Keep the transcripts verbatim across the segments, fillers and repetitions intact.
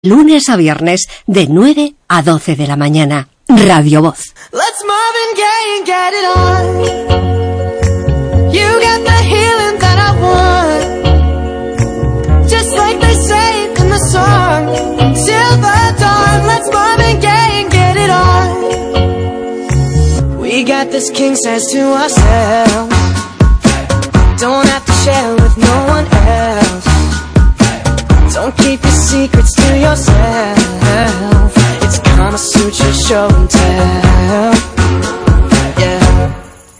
Lunes a viernes de nueve a doce de la mañana. Radio Voz. Let's Marvin Gaye and get it on. You got the healing that I want. Just like they say in the song. Till the dawn. Let's Marvin Gaye and get it on. We got this king size to ourselves. Don't have to share with no one else. Don't keep your secrets to yourself. It's Kama Sutra show and tell. Yeah.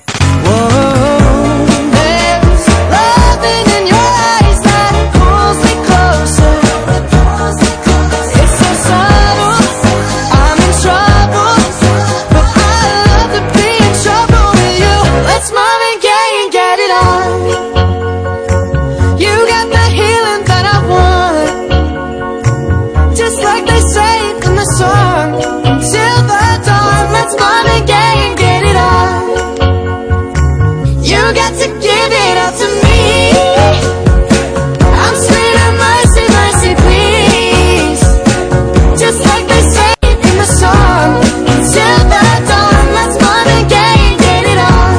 Whoa. There's loving in your eyes that pulls me closer. It's so subtle. I'm in trouble, but I love to be in trouble with you. Let's Marvin Gaye and get it on. You got the healing that I want. Just like they say in the song. Till the dawn, let's Marvin Gaye and get it on. You got to give it all to me. I'm sweet and mercy, mercy, please. Just like they say in the song. Till the dawn, let's Marvin Gaye and get it on.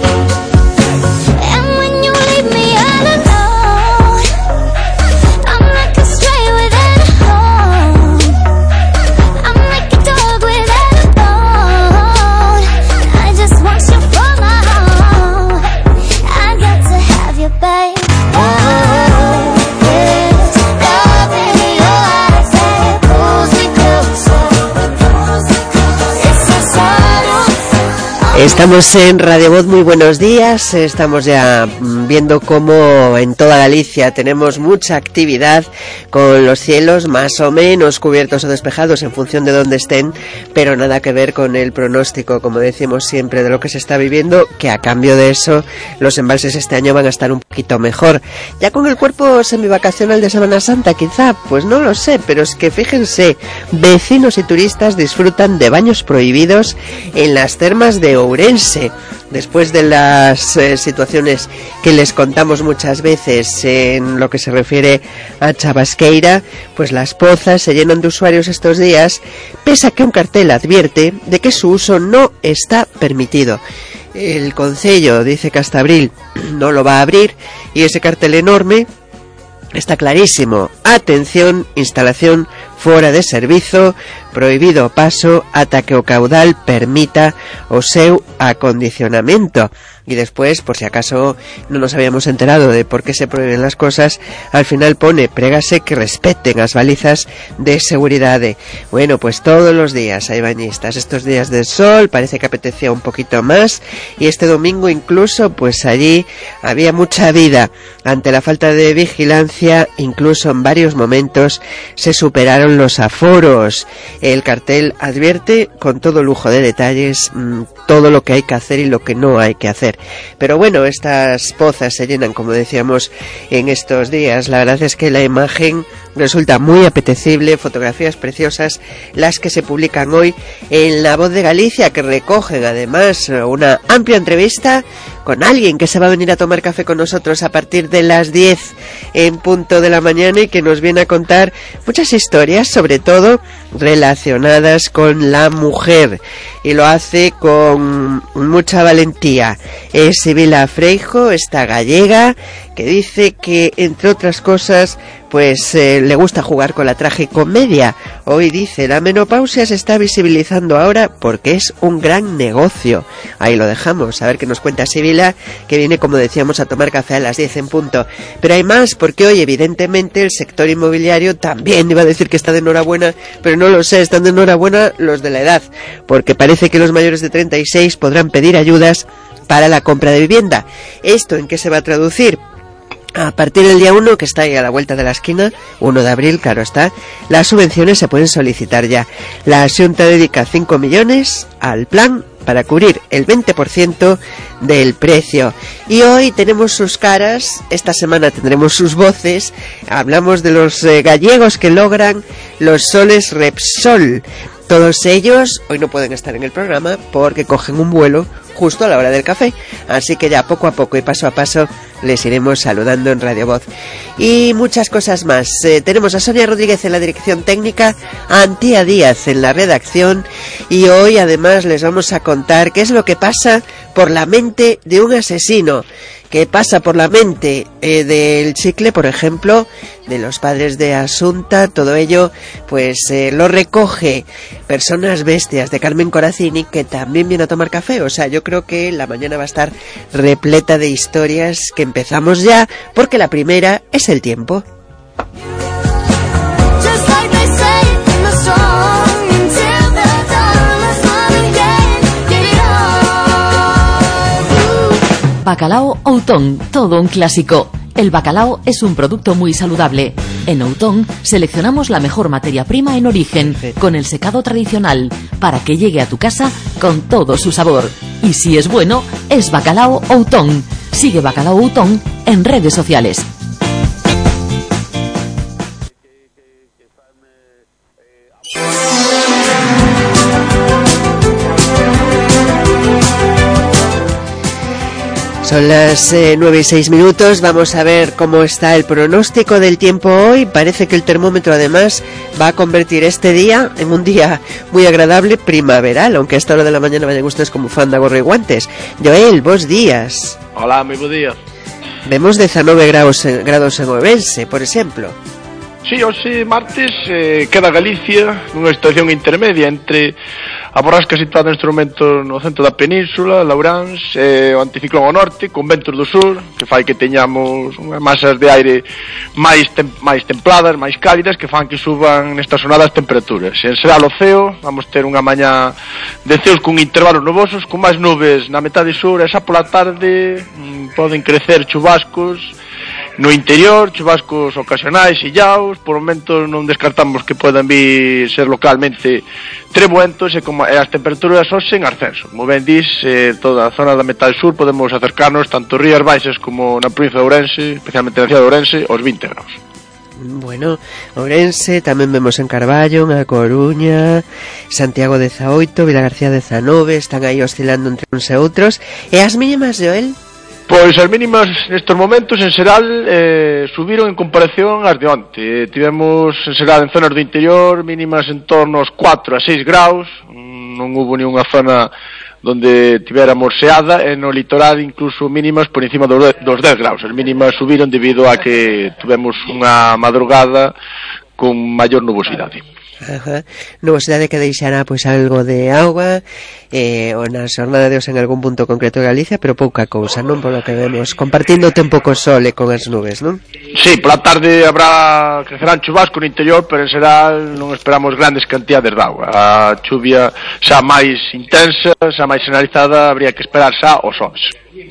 And when you leave me all alone, I'm like a stray without a home. I'm like a dog without a bone. I just want you for my home. I got to have you, babe. Oh, there's love in your eyes that pulls me closer. It's so subtle. Estamos en Radio Voz, muy buenos días. Estamos ya mm, viendo cómo en toda Galicia tenemos mucha actividad, con los cielos más o menos cubiertos o despejados en función de dónde estén, pero nada que ver con el pronóstico, como decimos siempre, de lo que se está viviendo, que a cambio de eso los embalses este año van a estar un poquito mejor. Ya con el cuerpo semivacacional de Semana Santa, quizá, pues no lo sé, pero es que fíjense, vecinos y turistas disfrutan de baños prohibidos en las termas de Ourense. Después de las eh, situaciones que les contamos muchas veces en lo que se refiere a Chabasqueira, pues las pozas se llenan de usuarios estos días, pese a que un cartel advierte de que su uso no está permitido. El concello dice que hasta abril no lo va a abrir, y ese cartel enorme está clarísimo: atención, instalación fora de servizo, prohibido paso ata que o caudal permita o seu acondicionamento. Y después, por si acaso no nos habíamos enterado de por qué se prohíben las cosas, al final pone: prégase que respeten as balizas de seguridade. Bueno, pues todos los días hay bañistas. Estos días de sol parece que apetecía un poquito más, y este domingo incluso, pues allí había mucha vida. Ante la falta de vigilancia, incluso en varios momentos se superaron los aforos. El cartel advierte con todo lujo de detalles mmm, todo lo que hay que hacer y lo que no hay que hacer. Pero bueno, estas pozas se llenan, como decíamos, en estos días. La verdad es que la imagen resulta muy apetecible, fotografías preciosas las que se publican hoy en La Voz de Galicia, que recogen además una amplia entrevista con alguien que se va a venir a tomar café con nosotros a partir de las diez en punto de la mañana, y que nos viene a contar muchas historias, sobre todo relacionadas con la mujer, y lo hace con mucha valentía. Es Sibila Freijo, esta gallega, que dice que, entre otras cosas, pues eh, le gusta jugar con la tragicomedia. Hoy dice: la menopausia se está visibilizando ahora porque es un gran negocio. Ahí lo dejamos, a ver qué nos cuenta Sibila, que viene, como decíamos, a tomar café a las diez en punto. Pero hay más, porque hoy evidentemente el sector inmobiliario también, iba a decir que está de enhorabuena, pero no lo sé, están de enhorabuena los de la edad, porque parece que los mayores de treinta y seis podrán pedir ayudas para la compra de vivienda. ¿Esto en qué se va a traducir? A partir del día uno, que está ahí a la vuelta de la esquina, uno de abril, claro está, las subvenciones se pueden solicitar ya. La Xunta dedica cinco millones al plan para cubrir el veinte por ciento del precio. Y hoy tenemos sus caras, esta semana tendremos sus voces. Hablamos de los eh, gallegos que logran los soles Repsol. Todos ellos hoy no pueden estar en el programa porque cogen un vuelo justo a la hora del café, así que ya poco a poco y paso a paso les iremos saludando en Radio Voz. Y muchas cosas más. Eh, tenemos a Sonia Rodríguez en la dirección técnica, a Antía Díaz en la redacción, y hoy además les vamos a contar qué es lo que pasa por la mente de un asesino, qué pasa por la mente eh, del Chicle, por ejemplo, de los padres de Asunta. Todo ello pues eh, lo recoge Personas Bestias de Carmen Coracini, que también viene a tomar café. O sea, yo creo que la mañana va a estar repleta de historias, que empezamos ya, porque la primera es el tiempo. Bacalao Outón, todo un clásico. El bacalao es un producto muy saludable. En Outón seleccionamos la mejor materia prima en origen, con el secado tradicional, para que llegue a tu casa con todo su sabor. Y si es bueno, es Bacalao Outón. Sigue Bacalao Outón en redes sociales. Son las eh, nueve y seis minutos. Vamos a ver cómo está el pronóstico del tiempo hoy. Parece que el termómetro además va a convertir este día en un día muy agradable, primaveral, aunque a esta hora de la mañana vayan ustedes con bufanda, gorro y guantes. Joel, bos días. Hola, moi bo día. Vemos dezanove graus, grados en Ourense, por exemplo. Sí, hoxe martes eh, queda Galicia nunha situación intermedia entre a borrasca situada neste momento no centro da península, Louráns, e o anticiclón ao norte, con ventos do sur, que fai que teñamos unhas masas de aire máis tem máis templadas, máis cálidas, que fan que suban nestas zonas as temperaturas. En Seral o ceo, vamos ter unha mañá de ceos con intervalos nubosos, con máis nubes na metade sur, e xa pola tarde mmm, poden crecer chubascos no interior, chubascos ocasionais e illaos. Por momento non descartamos que podan vir ser localmente trebuentos, e, como, e as temperaturas hoxe en ascenso. Como ben dis, eh, toda a zona da metade sur podemos acercarnos tanto Rías Baixas como na provincia de Ourense, especialmente na cidade de Ourense, aos vinte graus. Bueno, Ourense, tamén vemos en Carballo, en A Coruña, Santiago dezaoito, Vilagarcía dezanove, están aí oscilando entre uns e outros. E as mínimas, Joel? Pois as mínimas nestes momentos en Seral eh, subiron en comparación ás de onte. Eh, tivemos en Seral en zonas do interior mínimas en torno aos catro a seis graus, non hubo ninguna zona donde tivéramos seada, e no litoral incluso mínimas por encima dos dez graus. As mínimas subiron debido a que tivemos unha madrugada con maior nubosidade. Ajá. Nubosidade que deixará pois algo de auga eh, ou na xornada de hoxe en algún punto concreto de Galicia, pero pouca cousa, non, polo que vemos, compartindo o tempo co sol e con as nubes, non? Sí, pola tarde habrá crecerán chubasco no interior, pero en Seral non esperamos grandes cantidades de auga. A chuvia xa máis intensa, xa máis generalizada, habría que esperar xa os xoves.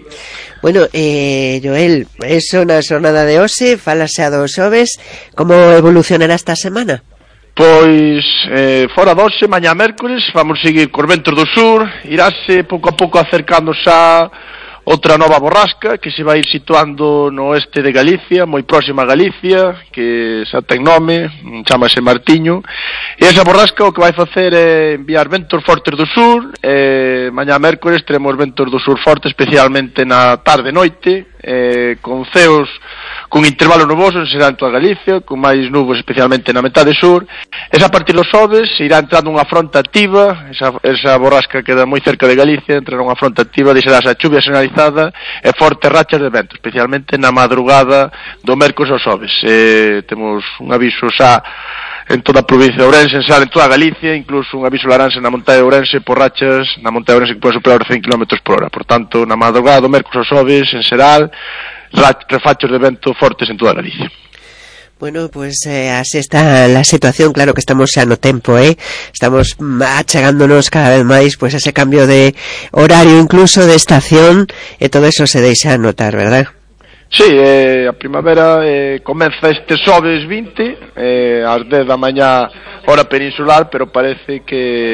Bueno, eh, Joel, eso na xornada de hoxe, falase a dos xoves, como evolucionará esta semana? Pois, eh, fora doxe, mañá mércores, vamos seguir cos ventos do sur, iráse pouco a pouco acercando xa outra nova borrasca que se vai ir situando no oeste de Galicia, moi próxima a Galicia, que xa ten nome, chamase Martiño, e esa borrasca o que vai facer é enviar ventos fortes do sur. E mañá mércores teremos ventos do sur fortes, especialmente na tarde e noite, eh, con ceos con intervalos nubosos será en toda Galicia, con máis nubes especialmente na metade sur. Esa a partir dos xoves irá entrando unha fronte activa, esa, esa borrasca queda moi cerca de Galicia, entrará unha fronte activa, deixará esa chuvia generalizada e fortes rachas de vento, especialmente na madrugada do mércores aos xoves. Eh, temos un aviso xa en toda a provincia de Ourense, en Sal, en toda Galicia, incluso un aviso laranxa na montaña de Ourense por rachas na montaña de Ourense que pode superar os cen kilómetros por hora. Por tanto, na madrugada do mércores aos xoves, en Seral, refachos de vento fortes en toda Galicia. Bueno, pues eh, así está la situación. Claro que estamos xa no tempo, eh? Estamos achegándonos cada vez máis pues ese cambio de horario, incluso de estación, e todo eso se deixa notar, verdad? Sí, eh, a primavera eh, comeza este xoves vinte, eh, ás dez da mañá hora peninsular, pero parece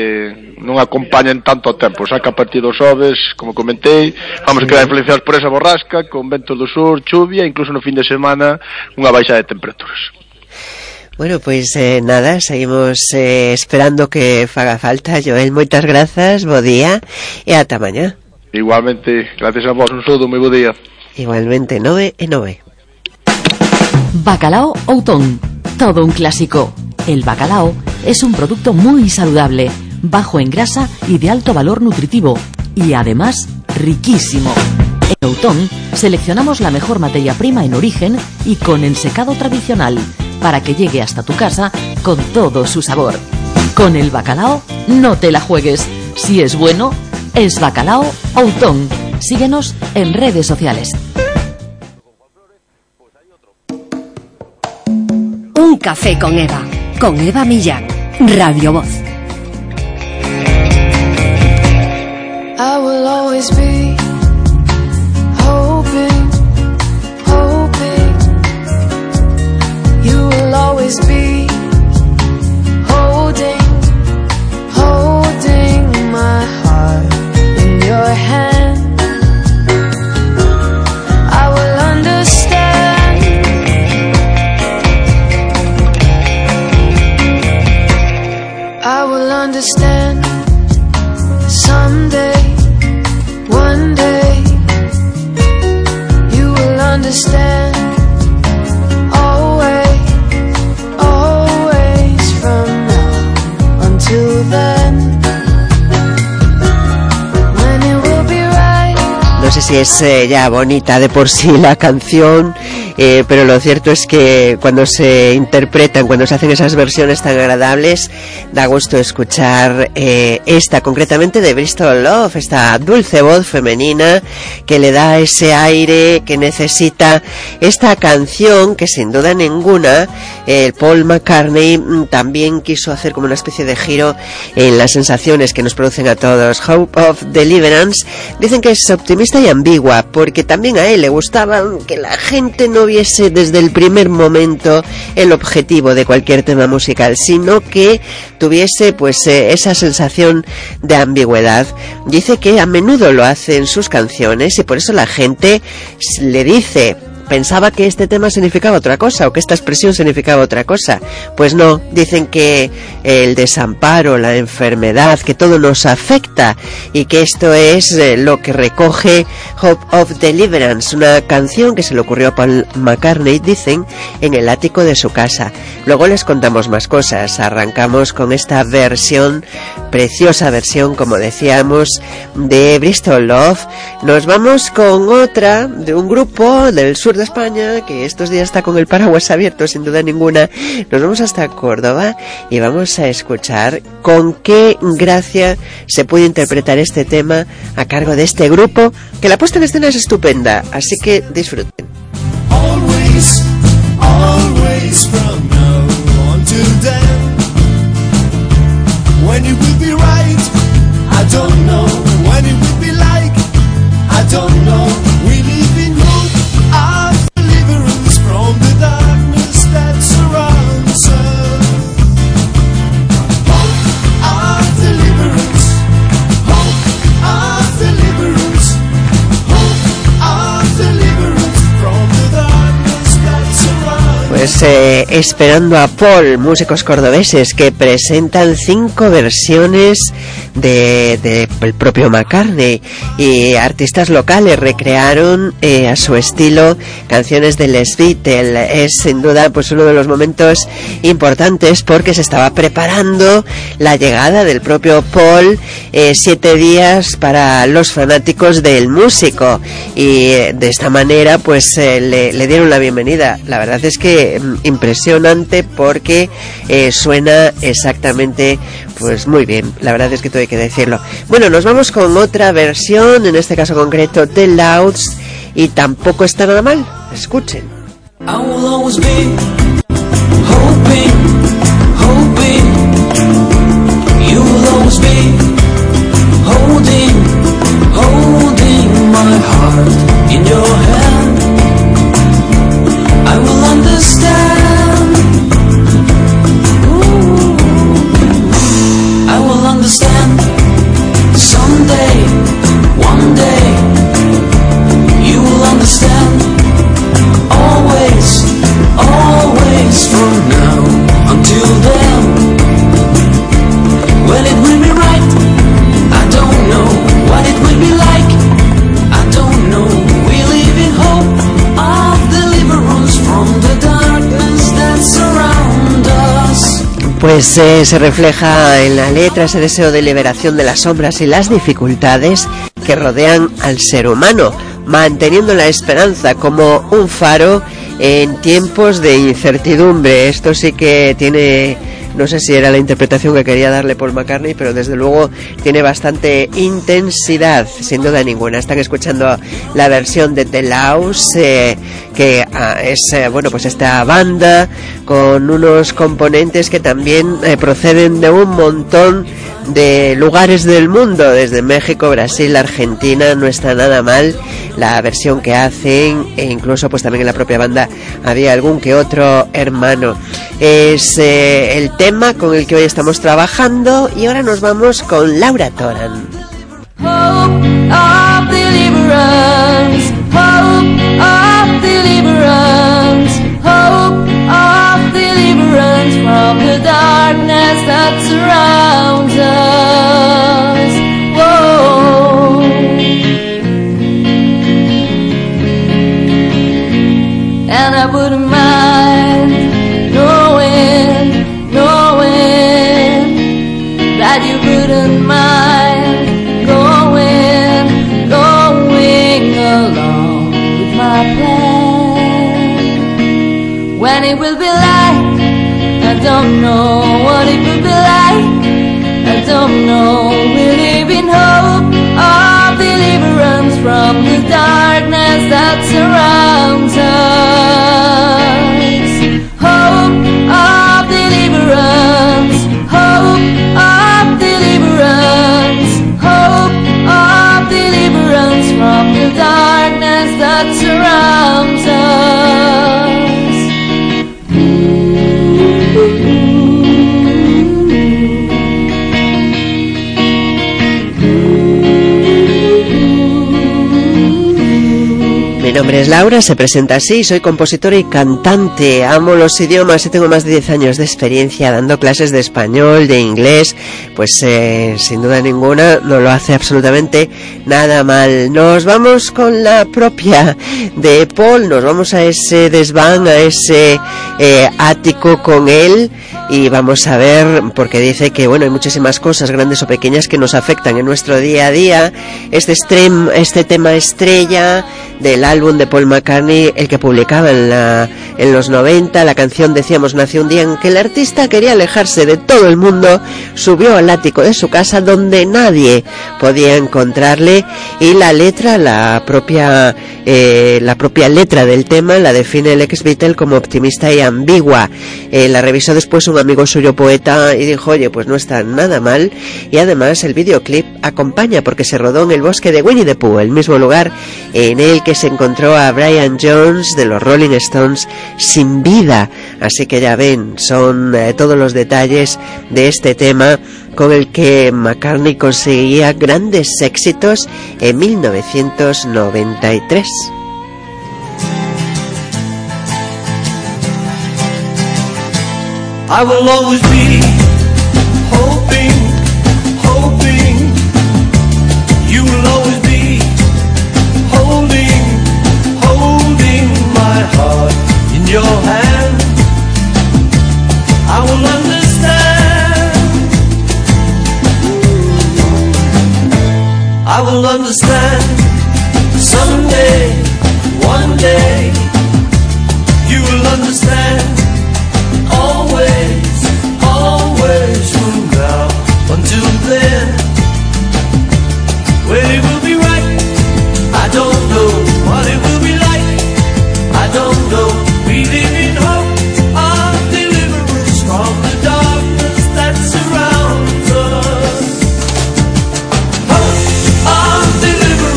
que non acompañan tanto o tempo, xa que a partir dos xoves, como comentei, vamos a quedar influenciados por esa borrasca, con ventos do sur, chuvia, incluso no fin de semana unha baixa de temperaturas. Bueno, pues eh, nada, seguimos eh, esperando que faga falta. Joel, moitas grazas, bo día e ata mañá. Igualmente, gracias a vos, un saludo, moi bo día. Igualmente, nove e nove. Bacalao Outón, todo un clásico. El bacalao es un producto muy saludable, bajo en grasa y de alto valor nutritivo, y además riquísimo. En Outón seleccionamos la mejor materia prima en origen y con el secado tradicional, para que llegue hasta tu casa con todo su sabor. Con el bacalao no te la juegues. Si es bueno, es Bacalao Outón. Síguenos en redes sociales. Un café con Eva, con Eva Millán, Radio Voz. I will always be hoping, hoping. You will always be holding, holding my heart in your hand. I will understand. I will understand someday. One day you will understand. Always, always from now until then. When it will be right. No sé si es eh, ya bonita de por sí la canción, eh, pero lo cierto es que cuando se interpretan, cuando se hacen esas versiones tan agradables, da gusto escuchar eh, esta concretamente de Bristol Love, esta dulce voz femenina que le da ese aire que necesita esta canción, que sin duda ninguna eh, Paul McCartney también quiso hacer como una especie de giro en las sensaciones que nos producen a todos. Hope of Deliverance dicen que es optimista y ambigua, porque también a él le gustaba que la gente no viese desde el primer momento el objetivo de cualquier tema musical, sino que tuviese pues eh, esa sensación de ambigüedad. Dice que a menudo lo hace en sus canciones y por eso la gente le dice: pensaba que este tema significaba otra cosa o que esta expresión significaba otra cosa. Pues no, dicen que el desamparo, la enfermedad, que todo nos afecta y que esto es eh, lo que recoge Hope of Deliverance, una canción que se le ocurrió a Paul McCartney, dicen, en el ático de su casa. Luego les contamos más cosas. Arrancamos con esta versión, preciosa versión, como decíamos, de Bristol Love. Nos vamos con otra de un grupo del sur de España que estos días está con el paraguas abierto, sin duda ninguna. Nos vamos hasta Córdoba y vamos a escuchar con qué gracia se puede interpretar este tema a cargo de este grupo, que la puesta en escena es estupenda, así que disfruten. Always, always from now until then. When it will be right, I don't know. When it will be like, I don't know. We live in hope of deliverance from the darkness that surrounds us. Hope of deliverance, hope of deliverance, hope of deliverance from the darkness that surrounds us. Pues eh, esperando a Paul, músicos cordobeses que presentan cinco versiones de, de el propio McCartney, y artistas locales recrearon eh, a su estilo canciones de Les Beatles. Es sin duda pues uno de los momentos importantes, porque se estaba preparando la llegada del propio Paul, eh, siete días para los fanáticos del músico, y eh, de esta manera pues eh, le, le dieron la bienvenida. La verdad es que mm, impresionante, porque eh, suena exactamente pues muy bien, la verdad es que todo hay que decirlo. Bueno, nos vamos con otra versión, en este caso concreto The Louds, y tampoco está nada mal. Escuchen. I will always be hoping, hoping. You will always be holding, holding my heart in your hand. I will understand. Ooh. I will understand. Someday, one day, you will understand. Always, always from now Pues eh, se refleja en la letra ese deseo de liberación de las sombras y las dificultades que rodean al ser humano, manteniendo la esperanza como un faro en tiempos de incertidumbre. Esto sí que tiene, no sé si era la interpretación que quería darle Paul McCartney, pero desde luego tiene bastante intensidad, sin duda ninguna. Están escuchando la versión de The Laus, eh, que ah, es, eh, bueno, pues esta banda con unos componentes que también eh, proceden de un montón de lugares del mundo, desde México, Brasil, Argentina. No está nada mal la versión que hacen, e incluso pues también en la propia banda había algún que otro hermano. Es eh, el tema con el que hoy estamos trabajando, y ahora nos vamos con Laura Toran. Hope of deliverance, hope of deliverance, hope of deliverance from the darkness that surrounds us. Whoa. And I wouldn't mind knowing, knowing that you wouldn't mind going, going along with my plan. When it will be like, I don't know what it will be like, I don't know. We live in hope of deliverance from the darkness that surrounds us. Hope of deliverance, hope of deliverance, hope of deliverance from the darkness that surrounds us. Mi nombre es Laura, se presenta así, soy compositora y cantante, amo los idiomas y tengo más de diez años de experiencia dando clases de español, de inglés, pues eh, sin duda ninguna no lo hace absolutamente nada mal. Nos vamos con la propia de Paul, nos vamos a ese desván, a ese eh, ático con él, y vamos a ver, porque dice que bueno, hay muchísimas cosas, grandes o pequeñas, que nos afectan en nuestro día a día. Este, stream, este tema estrella del álbum de Paul McCartney, el que publicaba en, la, en los noventa, la canción, decíamos, nació un día en que el artista quería alejarse de todo el mundo, subió al ático de su casa donde nadie podía encontrarle, y la letra, la propia, eh, la propia letra del tema la define el ex Beatle como optimista y ambigua. Eh, la revisó después un amigo suyo poeta y dijo, oye, pues no está nada mal, y además el videoclip acompaña porque se rodó en el bosque de Winnie the Pooh, el mismo lugar en el que se encontró a Brian Jones de los Rolling Stones sin vida. Así que ya ven, son eh, todos los detalles de este tema con el que McCartney conseguía grandes éxitos en mil novecientos noventa y tres. I will always be hoping, hoping. You will always be holding, holding my heart in your hand. I will understand, I will understand. Someday, one day, you will understand. Always, always from now until then. When it will be right, I don't know. What it will be like, I don't know. We live in hope of deliverance from the darkness that surrounds us. Hope of deliverance.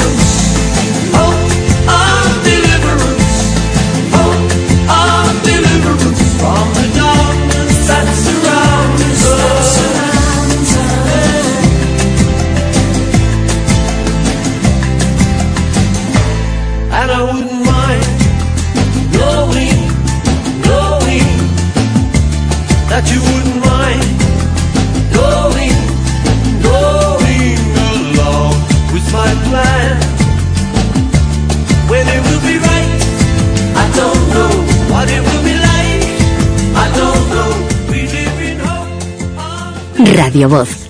Radio Voz.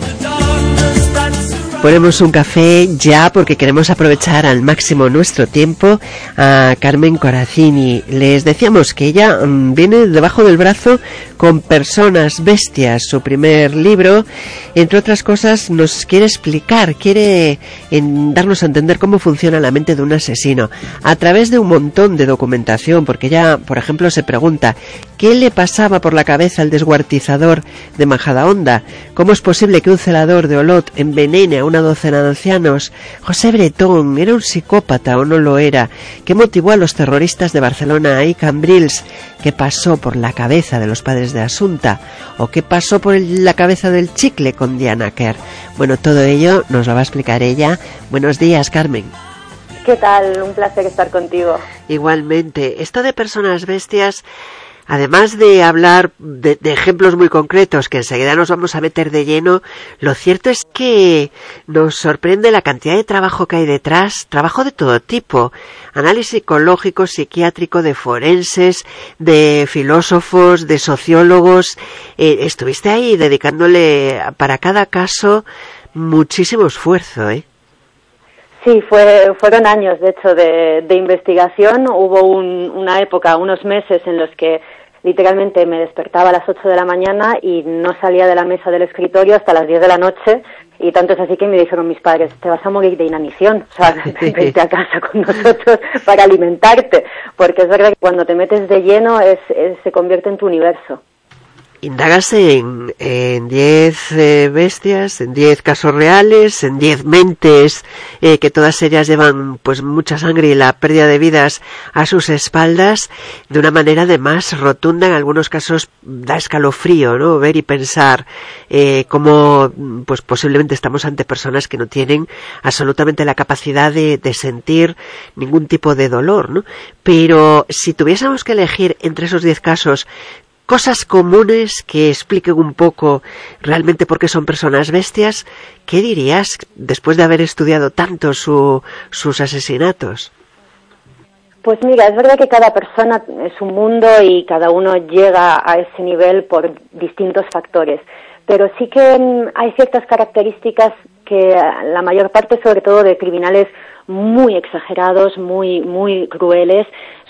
Ponemos un café ya porque queremos aprovechar al máximo nuestro tiempo a Carmen Corazzini. Les decíamos que ella mmm, viene debajo del brazo con Personas Bestias, su primer libro. Entre otras cosas nos quiere explicar, quiere en, darnos a entender cómo funciona la mente de un asesino a través de un montón de documentación, porque ella, por ejemplo, se pregunta ¿qué le pasaba por la cabeza al descuartizador de Majadahonda? ¿Cómo es posible que un celador de Olot envenene a una docena de ancianos? José Bretón, ¿era un psicópata o no lo era? ¿Qué motivó a los terroristas de Barcelona y Cambrils? ¿Qué pasó por la cabeza de los padres de Asunta? ¿O qué pasó por el, la cabeza del chicle con Diana Kerr? Bueno, todo ello nos lo va a explicar ella. Buenos días, Carmen. ¿Qué tal? Un placer estar contigo. Igualmente. Esto de Personas Bestias, además de hablar de, de ejemplos muy concretos que enseguida nos vamos a meter de lleno, lo cierto es que nos sorprende la cantidad de trabajo que hay detrás, trabajo de todo tipo, análisis psicológico, psiquiátrico, de forenses, de filósofos, de sociólogos. Eh, estuviste ahí dedicándole para cada caso muchísimo esfuerzo, ¿eh? Sí, fue, fueron años, de hecho, de, de investigación. Hubo un, una época, unos meses en los que literalmente me despertaba a las ocho de la mañana y no salía de la mesa del escritorio hasta las diez de la noche, y tanto es así que me dijeron mis padres, te vas a morir de inanición, o sea, vete a casa con nosotros para alimentarte, porque es verdad que cuando te metes de lleno es, es, se convierte en tu universo. Indagas en en diez eh, bestias, en diez casos reales, en diez mentes, eh, que todas ellas llevan pues mucha sangre y la pérdida de vidas a sus espaldas, de una manera además rotunda. En algunos casos da escalofrío, ¿no? Ver y pensar eh, cómo pues posiblemente estamos ante personas que no tienen absolutamente la capacidad de, de sentir ningún tipo de dolor, ¿no? Pero si tuviésemos que elegir entre esos diez casos cosas comunes que expliquen un poco realmente por qué son personas bestias, ¿qué dirías después de haber estudiado tanto su, sus asesinatos? Pues mira, es verdad que cada persona es un mundo y cada uno llega a ese nivel por distintos factores, pero sí que hay ciertas características que la mayor parte, sobre todo de criminales muy exagerados, muy, muy crueles,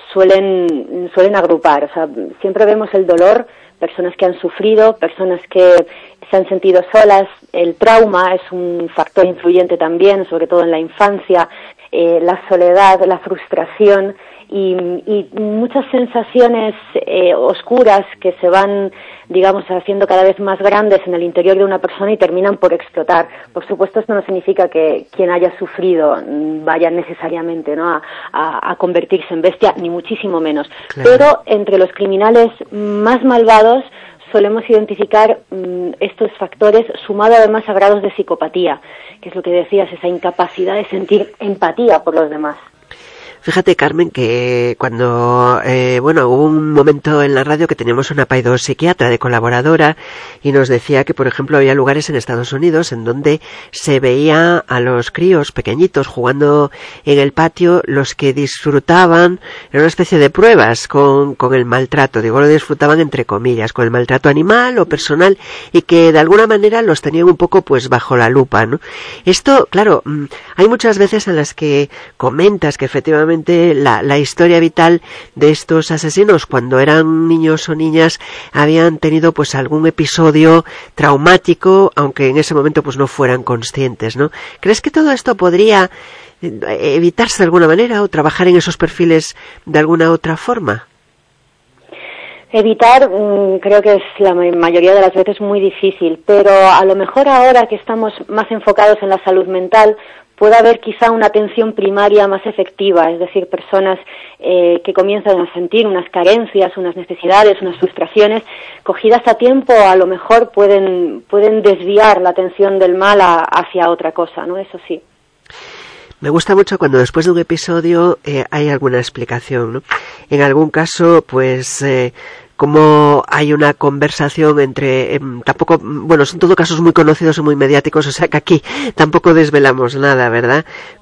suelen suelen agrupar. O sea, siempre vemos el dolor, personas que han sufrido, personas que se han sentido solas. El trauma es un factor influyente también, sobre todo en la infancia, eh, la soledad, la frustración y, y muchas sensaciones eh, oscuras que se van, digamos, haciendo cada vez más grandes en el interior de una persona y terminan por explotar. Por supuesto, esto no significa que quien haya sufrido vaya necesariamente, ¿no?, a, a, a convertirse en bestia, ni muchísimo menos. Claro. Pero entre los criminales más malvados solemos identificar mmm, estos factores, sumado además a grados de psicopatía, que es lo que decías, esa incapacidad de sentir empatía por los demás. Fíjate, Carmen, que cuando, eh, bueno, hubo un momento en la radio que teníamos una psiquiatra de colaboradora y nos decía que, por ejemplo, había lugares en Estados Unidos en donde se veía a los críos pequeñitos jugando en el patio, los que disfrutaban, era una especie de pruebas con, con el maltrato, digo, lo disfrutaban entre comillas, con el maltrato animal o personal, y que de alguna manera los tenían un poco pues bajo la lupa, ¿no? Esto, claro, hay muchas veces en las que comentas que efectivamente La, la historia vital de estos asesinos cuando eran niños o niñas habían tenido pues algún episodio traumático, aunque en ese momento pues no fueran conscientes, ¿no? ¿Crees que todo esto podría evitarse de alguna manera o trabajar en esos perfiles de alguna otra forma? Evitar, mmm, creo que es la mayoría de las veces muy difícil, pero a lo mejor ahora que estamos más enfocados en la salud mental, puede haber quizá una atención primaria más efectiva, es decir, personas eh, que comienzan a sentir unas carencias, unas necesidades, unas frustraciones, cogidas a tiempo, a lo mejor pueden pueden desviar la atención del mal a, hacia otra cosa, ¿no? Eso sí. Me gusta mucho cuando después de un episodio eh, hay alguna explicación, ¿no? En algún caso, pues, eh, como hay una conversación entre, eh, tampoco, bueno, son todo casos muy conocidos y muy mediáticos, o sea que aquí tampoco desvelamos nada, ¿verdad?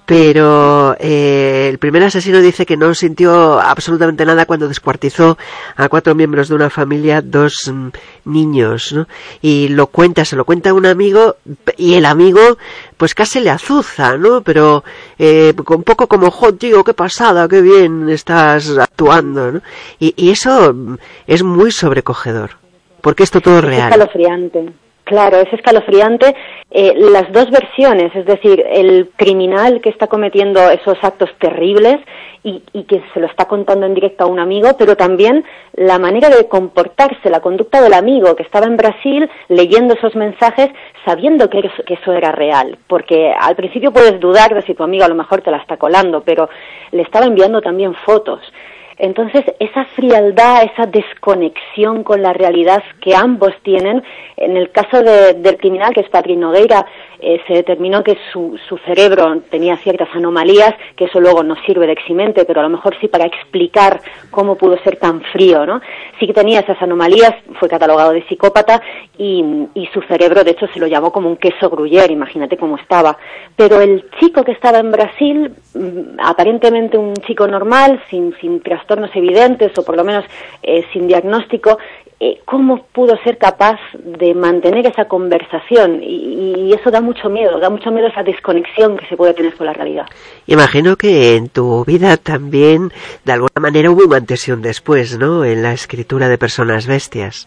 pero eh, el primer asesino dice que no sintió absolutamente nada cuando descuartizó a cuatro miembros de una familia, dos mm, niños, ¿no? Y lo cuenta, se lo cuenta a un amigo, y el amigo pues casi le azuza, ¿no? Pero eh, un poco como, jo, tío, qué pasada, qué bien estás actuando, ¿no? Y, y eso es muy sobrecogedor, porque esto todo es real. Es escalofriante. Claro, es escalofriante. Eh, las dos versiones, es decir, el criminal que está cometiendo esos actos terribles y, y que se lo está contando en directo a un amigo, pero también la manera de comportarse, la conducta del amigo que estaba en Brasil leyendo esos mensajes sabiendo que, eso, que eso era real, porque al principio puedes dudar de si tu amigo a lo mejor te la está colando, pero le estaba enviando también fotos. Entonces, esa frialdad, esa desconexión con la realidad que ambos tienen, en el caso de, del criminal, que es Patrick Nogueira, eh, se determinó que su, su cerebro tenía ciertas anomalías, que eso luego no sirve de eximente, pero a lo mejor sí para explicar cómo pudo ser tan frío, ¿no? Sí que tenía esas anomalías, fue catalogado de psicópata, y, y su cerebro, de hecho, se lo llamó como un queso gruyère, imagínate cómo estaba. Pero el chico que estaba en Brasil, aparentemente un chico normal, sin, sin trastornos evidentes, o por lo menos eh, sin diagnóstico, eh, ¿cómo pudo ser capaz de mantener esa conversación? Y, y eso da mucho miedo, da mucho miedo esa desconexión que se puede tener con la realidad. Imagino que en tu vida también, de alguna manera, hubo un antes y un después, ¿no?, en la escritura de Personas Bestias.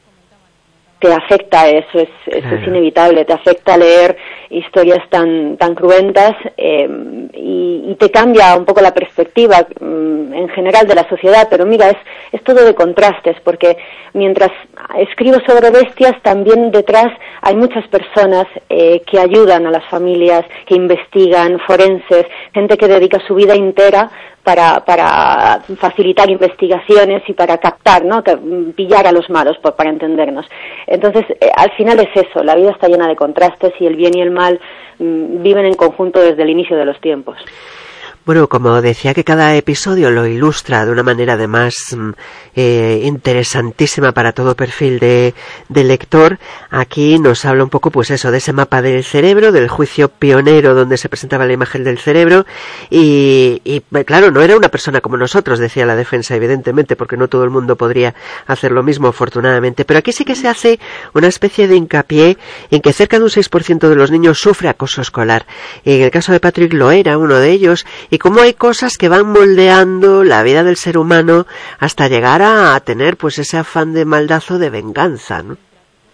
Te afecta eso, es, eso claro. Es inevitable, te afecta leer historias tan tan cruentas eh, y, y te cambia un poco la perspectiva mm, en general de la sociedad, pero mira, es, es todo de contrastes, porque mientras escribo sobre bestias, también detrás hay muchas personas eh, que ayudan a las familias, que investigan, forenses, gente que dedica su vida entera para para facilitar investigaciones y para captar, ¿no?, que, pillar a los malos, por, para entendernos. Entonces, eh, al final es eso, la vida está llena de contrastes y el bien y el mal mmm, viven en conjunto desde el inicio de los tiempos. Bueno, como decía que cada episodio lo ilustra de una manera además eh, interesantísima para todo perfil de, de lector, aquí nos habla un poco pues eso, de ese mapa del cerebro, del juicio pionero donde se presentaba la imagen del cerebro y, y claro, no era una persona como nosotros, decía la defensa, evidentemente, porque no todo el mundo podría hacer lo mismo, afortunadamente, pero aquí sí que se hace una especie de hincapié en que cerca de un seis por ciento de los niños sufre acoso escolar. En el caso de Patrick lo era, uno de ellos, y cómo hay cosas que van moldeando la vida del ser humano hasta llegar a tener pues ese afán de maldad o de venganza, ¿no?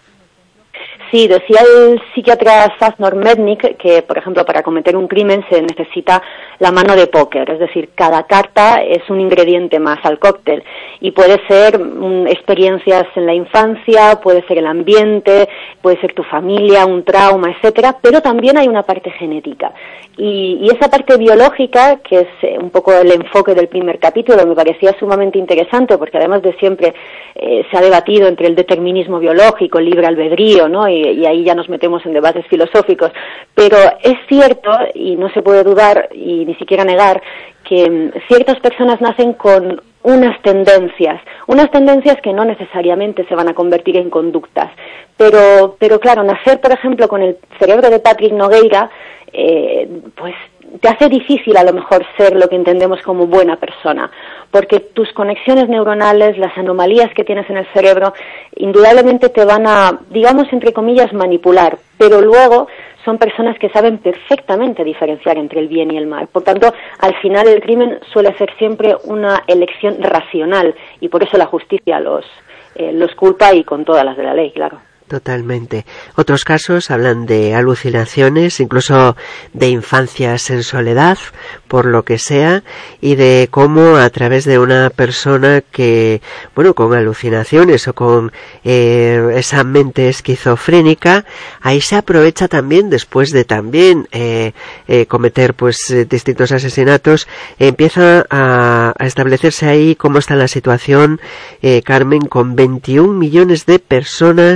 Sí, decía el psiquiatra Safnor Mednick que, por ejemplo, para cometer un crimen se necesita la mano de póker, es decir, cada carta es un ingrediente más al cóctel y puede ser um, experiencias en la infancia, puede ser el ambiente, puede ser tu familia, un trauma, etcétera, pero también hay una parte genética y, y esa parte biológica, que es eh, un poco el enfoque del primer capítulo, me parecía sumamente interesante porque además de siempre eh, se ha debatido entre el determinismo biológico, el libre albedrío, ¿no?, y y ahí ya nos metemos en debates filosóficos, pero es cierto, y no se puede dudar y ni siquiera negar, que ciertas personas nacen con unas tendencias, unas tendencias que no necesariamente se van a convertir en conductas, pero, pero claro, nacer, por ejemplo, con el cerebro de Patrick Nogueira, eh, pues te hace difícil a lo mejor ser lo que entendemos como buena persona, porque tus conexiones neuronales, las anomalías que tienes en el cerebro, indudablemente te van a, digamos, entre comillas, manipular, pero luego son personas que saben perfectamente diferenciar entre el bien y el mal. Por tanto, al final el crimen suele ser siempre una elección racional y por eso la justicia los, eh, los culpa y con todas las de la ley, claro. Totalmente. Otros casos hablan de alucinaciones, incluso de infancias en soledad, por lo que sea, y de cómo a través de una persona que, bueno, con alucinaciones o con eh, esa mente esquizofrénica, ahí se aprovecha también, después de también eh, eh, cometer pues eh, distintos asesinatos, eh, empieza a, a establecerse ahí cómo está la situación, eh, Carmen, con veintiún millones de personas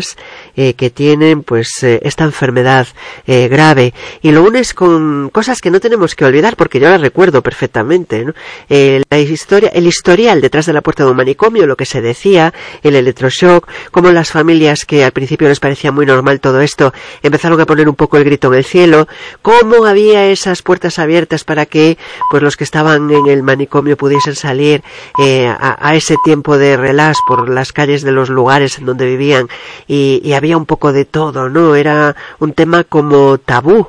eh, que tienen pues eh, esta enfermedad eh, grave, y lo unes con cosas que no tenemos que olvidar, porque yo las recuerdo perfectamente, ¿no? Eh, la historia, el historial detrás de la puerta de un manicomio, lo que se decía, el electroshock, cómo las familias que al principio les parecía muy normal todo esto empezaron a poner un poco el grito en el cielo, cómo había esas puertas abiertas para que pues los que estaban en el manicomio pudiesen salir eh, a, a ese tiempo de relax por las calles de los lugares en donde vivían, y, y había un poco de todo, ¿no? Era un tema como tabú.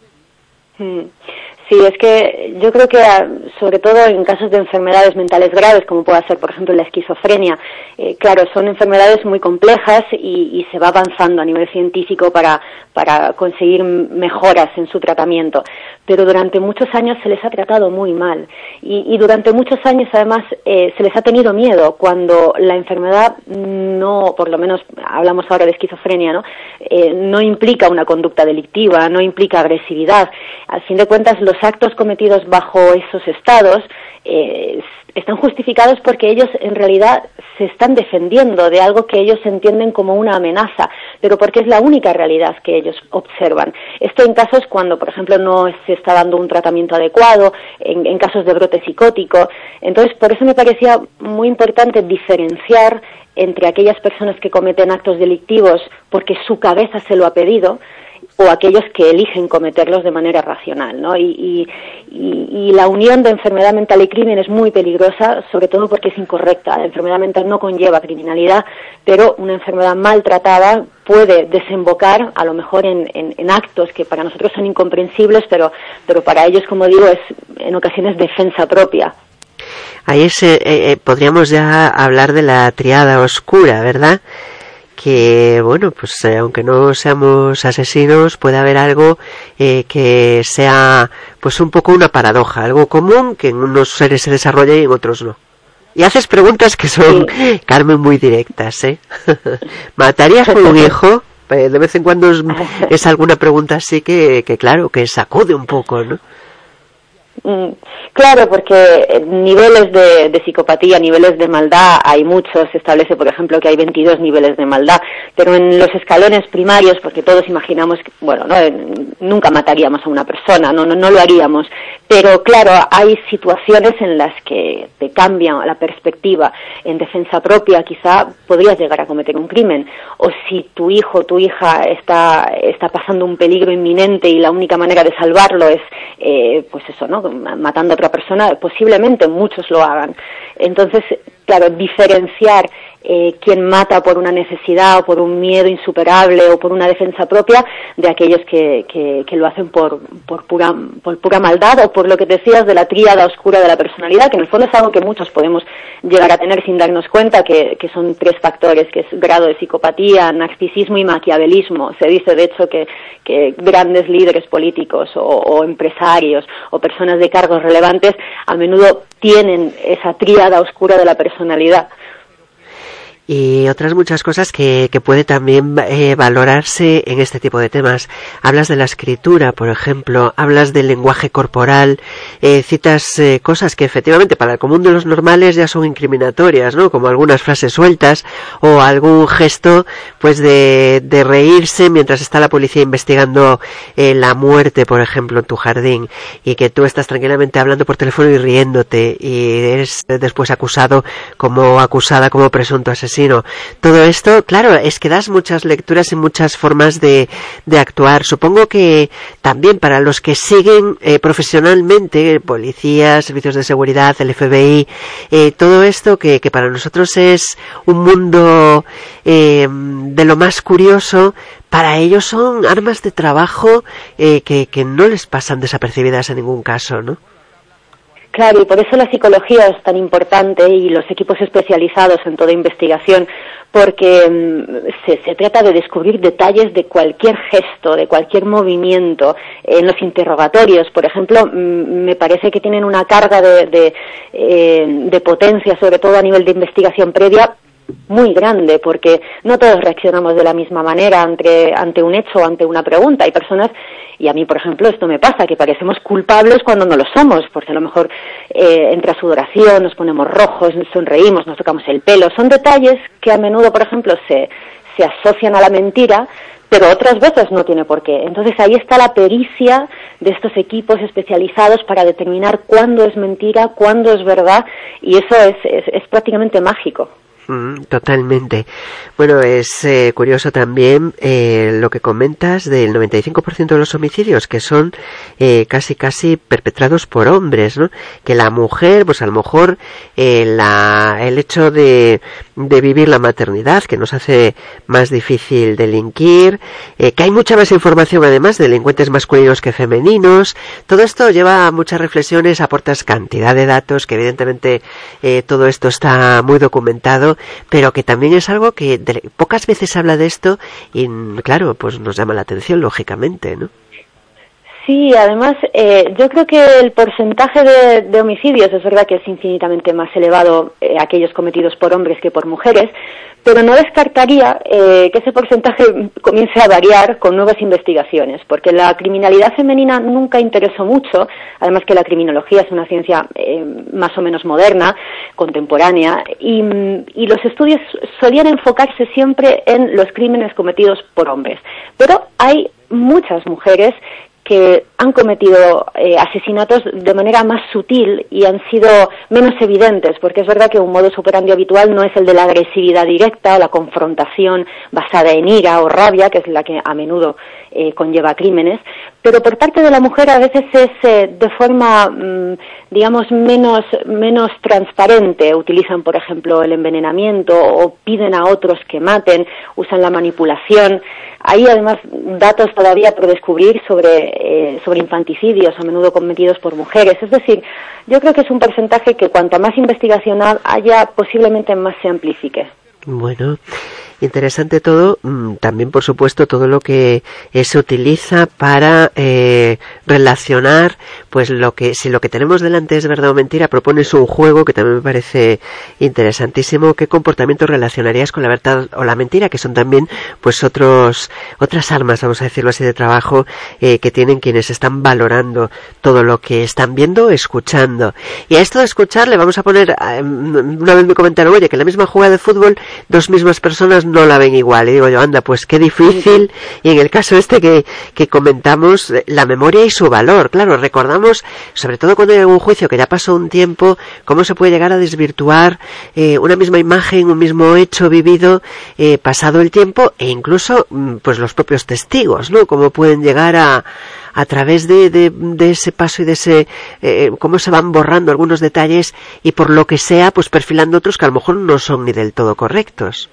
Mm. Sí, es que yo creo que sobre todo en casos de enfermedades mentales graves, como puede ser, por ejemplo, la esquizofrenia, eh, claro, son enfermedades muy complejas y, y se va avanzando a nivel científico para, para conseguir mejoras en su tratamiento. Pero durante muchos años se les ha tratado muy mal y, y durante muchos años además eh, se les ha tenido miedo cuando la enfermedad no, por lo menos hablamos ahora de esquizofrenia, ¿no? Eh, no implica una conducta delictiva, no implica agresividad. Al fin de cuentas, los actos cometidos bajo esos estados eh, están justificados porque ellos en realidad se están defendiendo de algo que ellos entienden como una amenaza, pero porque es la única realidad que ellos observan. Esto en casos cuando, por ejemplo, no se está dando un tratamiento adecuado, en, en casos de brote psicótico. Entonces, por eso me parecía muy importante diferenciar entre aquellas personas que cometen actos delictivos porque su cabeza se lo ha pedido, o aquellos que eligen cometerlos de manera racional, ¿no? Y, y, y, y la unión de enfermedad mental y crimen es muy peligrosa, sobre todo porque es incorrecta. La enfermedad mental no conlleva criminalidad, pero una enfermedad maltratada puede desembocar a lo mejor en, en, en actos que para nosotros son incomprensibles, pero, pero para ellos, como digo, es en ocasiones defensa propia. Ahí es, eh, eh, podríamos ya hablar de la triada oscura, ¿verdad? Que, bueno, pues eh, aunque no seamos asesinos, puede haber algo eh, que sea pues un poco una paradoja, algo común que en unos seres se desarrolla y en otros no. Y haces preguntas que son, sí, Carmen, muy directas, ¿eh? ¿Matarías por un hijo? Eh, de vez en cuando es, es alguna pregunta así que, que, claro, que sacude un poco, ¿no? Claro, porque niveles de, de psicopatía, niveles de maldad, hay muchos. Se establece, por ejemplo, que hay veintidós niveles de maldad, pero en los escalones primarios, porque todos imaginamos que, bueno, no, nunca mataríamos a una persona, no, no, no lo haríamos, pero claro, hay situaciones en las que te cambian la perspectiva. En defensa propia, quizá podrías llegar a cometer un crimen, o si tu hijo o tu hija está, está pasando un peligro inminente y la única manera de salvarlo es, eh, pues eso, ¿no?, matando a otra persona, posiblemente muchos lo hagan. Entonces, claro, diferenciar eh, quién mata por una necesidad o por un miedo insuperable o por una defensa propia de aquellos que, que, que lo hacen por, por, pura, por pura maldad o por lo que decías de la tríada oscura de la personalidad, que en el fondo es algo que muchos podemos llegar a tener sin darnos cuenta, que, que son tres factores, que es grado de psicopatía, narcisismo y maquiavelismo. Se dice, de hecho, que, que grandes líderes políticos o, o empresarios o personas de cargos relevantes a menudo tienen esa tríada oscura de la personalidad. Y otras muchas cosas que, que puede también eh, valorarse en este tipo de temas. Hablas de la escritura, por ejemplo, hablas del lenguaje corporal, eh, citas eh, cosas que efectivamente para el común de los normales ya son incriminatorias, ¿no? Como algunas frases sueltas o algún gesto, pues de, de reírse mientras está la policía investigando eh, la muerte, por ejemplo, en tu jardín, y que tú estás tranquilamente hablando por teléfono y riéndote y eres después acusado como acusada como presunto asesino. Todo esto, claro, es que das muchas lecturas y muchas formas de, de actuar. Supongo que también para los que siguen eh, profesionalmente, policías, servicios de seguridad, el F B I, eh, todo esto que, que para nosotros es un mundo eh, de lo más curioso, para ellos son armas de trabajo eh, que, que no les pasan desapercibidas en ningún caso, ¿no? Claro, y por eso la psicología es tan importante y los equipos especializados en toda investigación, porque mmm, se, se trata de descubrir detalles de cualquier gesto, de cualquier movimiento. En los interrogatorios, por ejemplo, mmm, me parece que tienen una carga de, de, eh, de potencia, sobre todo a nivel de investigación previa, muy grande, porque no todos reaccionamos de la misma manera ante, ante un hecho o ante una pregunta. Hay personas, y a mí, por ejemplo, esto me pasa, que parecemos culpables cuando no lo somos, porque a lo mejor eh, entra sudoración, nos ponemos rojos, sonreímos, nos tocamos el pelo. Son detalles que a menudo, por ejemplo, se, se se asocian a la mentira, pero otras veces no tiene por qué. Entonces ahí está la pericia de estos equipos especializados para determinar cuándo es mentira, cuándo es verdad, y eso es, es, es prácticamente mágico. Mm, totalmente. Bueno, es eh, curioso también eh, lo que comentas del noventa y cinco por ciento de los homicidios que son eh, casi casi perpetrados por hombres, ¿no? Que la mujer, pues a lo mejor eh, la, el hecho de, de vivir la maternidad, que nos hace más difícil delinquir, eh, que hay mucha más información además de delincuentes masculinos que femeninos. Todo esto lleva a muchas reflexiones, aportas cantidad de datos, que evidentemente eh, todo esto está muy documentado, pero que también es algo que de, pocas veces se habla de esto y claro, pues nos llama la atención lógicamente, ¿no? Sí, además eh, yo creo que el porcentaje de, de homicidios es verdad que es infinitamente más elevado eh, aquellos cometidos por hombres que por mujeres, pero no descartaría eh, que ese porcentaje comience a variar con nuevas investigaciones, porque la criminalidad femenina nunca interesó mucho, además que la criminología es una ciencia eh, más o menos moderna, contemporánea, y, y los estudios solían enfocarse siempre en los crímenes cometidos por hombres, pero hay muchas mujeres que han cometido eh, asesinatos de manera más sutil y han sido menos evidentes, porque es verdad que un modus operandi habitual no es el de la agresividad directa, la confrontación basada en ira o rabia, que es la que a menudo eh, conlleva crímenes, pero por parte de la mujer a veces es eh, de forma, mmm, digamos, menos, menos transparente. Utilizan, por ejemplo, el envenenamiento o piden a otros que maten, usan la manipulación. Hay además datos todavía por descubrir sobre, eh, sobre infanticidios, a menudo cometidos por mujeres. Es decir, yo creo que es un porcentaje que cuanta más investigación haya, posiblemente más se amplifique. Bueno, interesante todo, también por supuesto todo lo que eh, se utiliza para eh, relacionar, pues lo que, si lo que tenemos delante es verdad o mentira, propones un juego que también me parece interesantísimo. ¿Qué comportamientos relacionarías con la verdad o la mentira? Que son también pues otros, otras armas, vamos a decirlo así, de trabajo eh, que tienen quienes están valorando todo lo que están viendo, escuchando. Y a esto de escuchar le vamos a poner, eh, una vez me comentaron, oye, que la misma jugada de fútbol, dos mismas personas no la ven igual, y digo yo, anda, pues qué difícil. Y en el caso este que, que comentamos, la memoria y su valor, claro, recordamos, sobre todo cuando hay algún juicio que ya pasó un tiempo, cómo se puede llegar a desvirtuar eh, una misma imagen, un mismo hecho vivido eh, pasado el tiempo, e incluso pues los propios testigos, ¿no? Cómo pueden llegar a a través de, de, de ese paso y de ese, eh, cómo se van borrando algunos detalles y por lo que sea, pues perfilando otros que a lo mejor no son ni del todo correctos.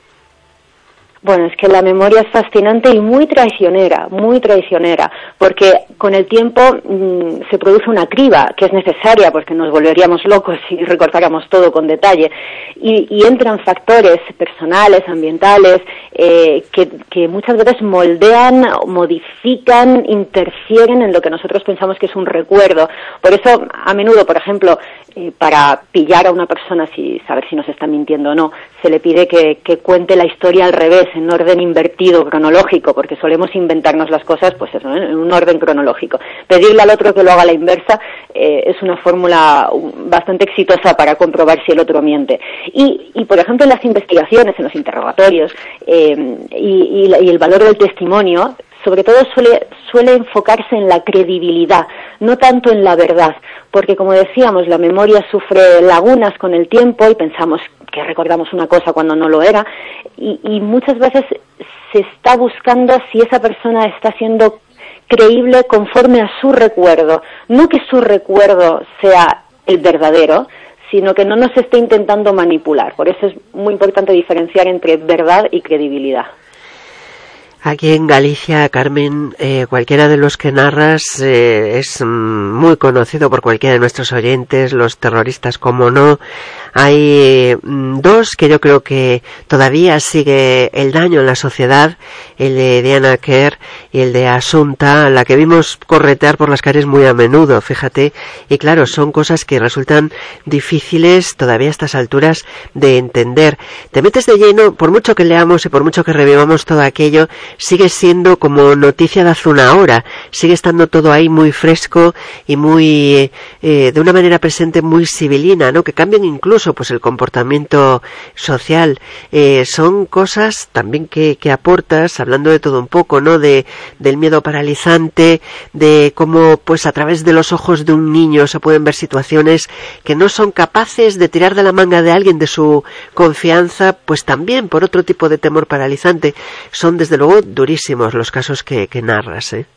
Bueno, es que la memoria es fascinante y muy traicionera, muy traicionera, porque con el tiempo mmm, se produce una criba que es necesaria porque nos volveríamos locos si recordáramos todo con detalle, y, y entran factores personales, ambientales, eh, que, que muchas veces moldean, modifican, interfieren en lo que nosotros pensamos que es un recuerdo. Por eso, a menudo, por ejemplo, eh, para pillar a una persona, si saber si nos está mintiendo o no, se le pide que, que cuente la historia al revés, en orden invertido cronológico, porque solemos inventarnos las cosas, pues eso, ¿eh? En un orden cronológico. Pedirle al otro que lo haga a la inversa eh, es una fórmula bastante exitosa para comprobar si el otro miente. Y, y por ejemplo, en las investigaciones, en los interrogatorios, eh, y, y, la, y el valor del testimonio, sobre todo suele, suele enfocarse en la credibilidad, no tanto en la verdad, porque como decíamos, la memoria sufre lagunas con el tiempo y pensamos que recordamos una cosa cuando no lo era, y, y muchas veces se está buscando si esa persona está siendo creíble conforme a su recuerdo, no que su recuerdo sea el verdadero, sino que no nos esté intentando manipular. Por eso es muy importante diferenciar entre verdad y credibilidad. Aquí en Galicia, Carmen, eh, cualquiera de los que narras eh, es mm, muy conocido por cualquiera de nuestros oyentes, los terroristas, como no. Hay mm, dos que yo creo que todavía sigue el daño en la sociedad, el de Diana Kerr y el de Asunta, la que vimos corretear por las calles muy a menudo, fíjate. Y claro, son cosas que resultan difíciles todavía a estas alturas de entender. Te metes de lleno, por mucho que leamos y por mucho que revivamos todo aquello, sigue siendo como noticia de hace una hora, sigue estando todo ahí muy fresco y muy, eh, de una manera presente muy civilina, ¿no? Que cambian incluso pues el comportamiento social. Eh, son cosas también que, que aportas, hablando de todo un poco, ¿no? De, del miedo paralizante, de cómo pues a través de los ojos de un niño se pueden ver situaciones que no son capaces de tirar de la manga de alguien de su confianza, pues también por otro tipo de temor paralizante. Son desde luego durísimos los casos que, que narras, ¿eh?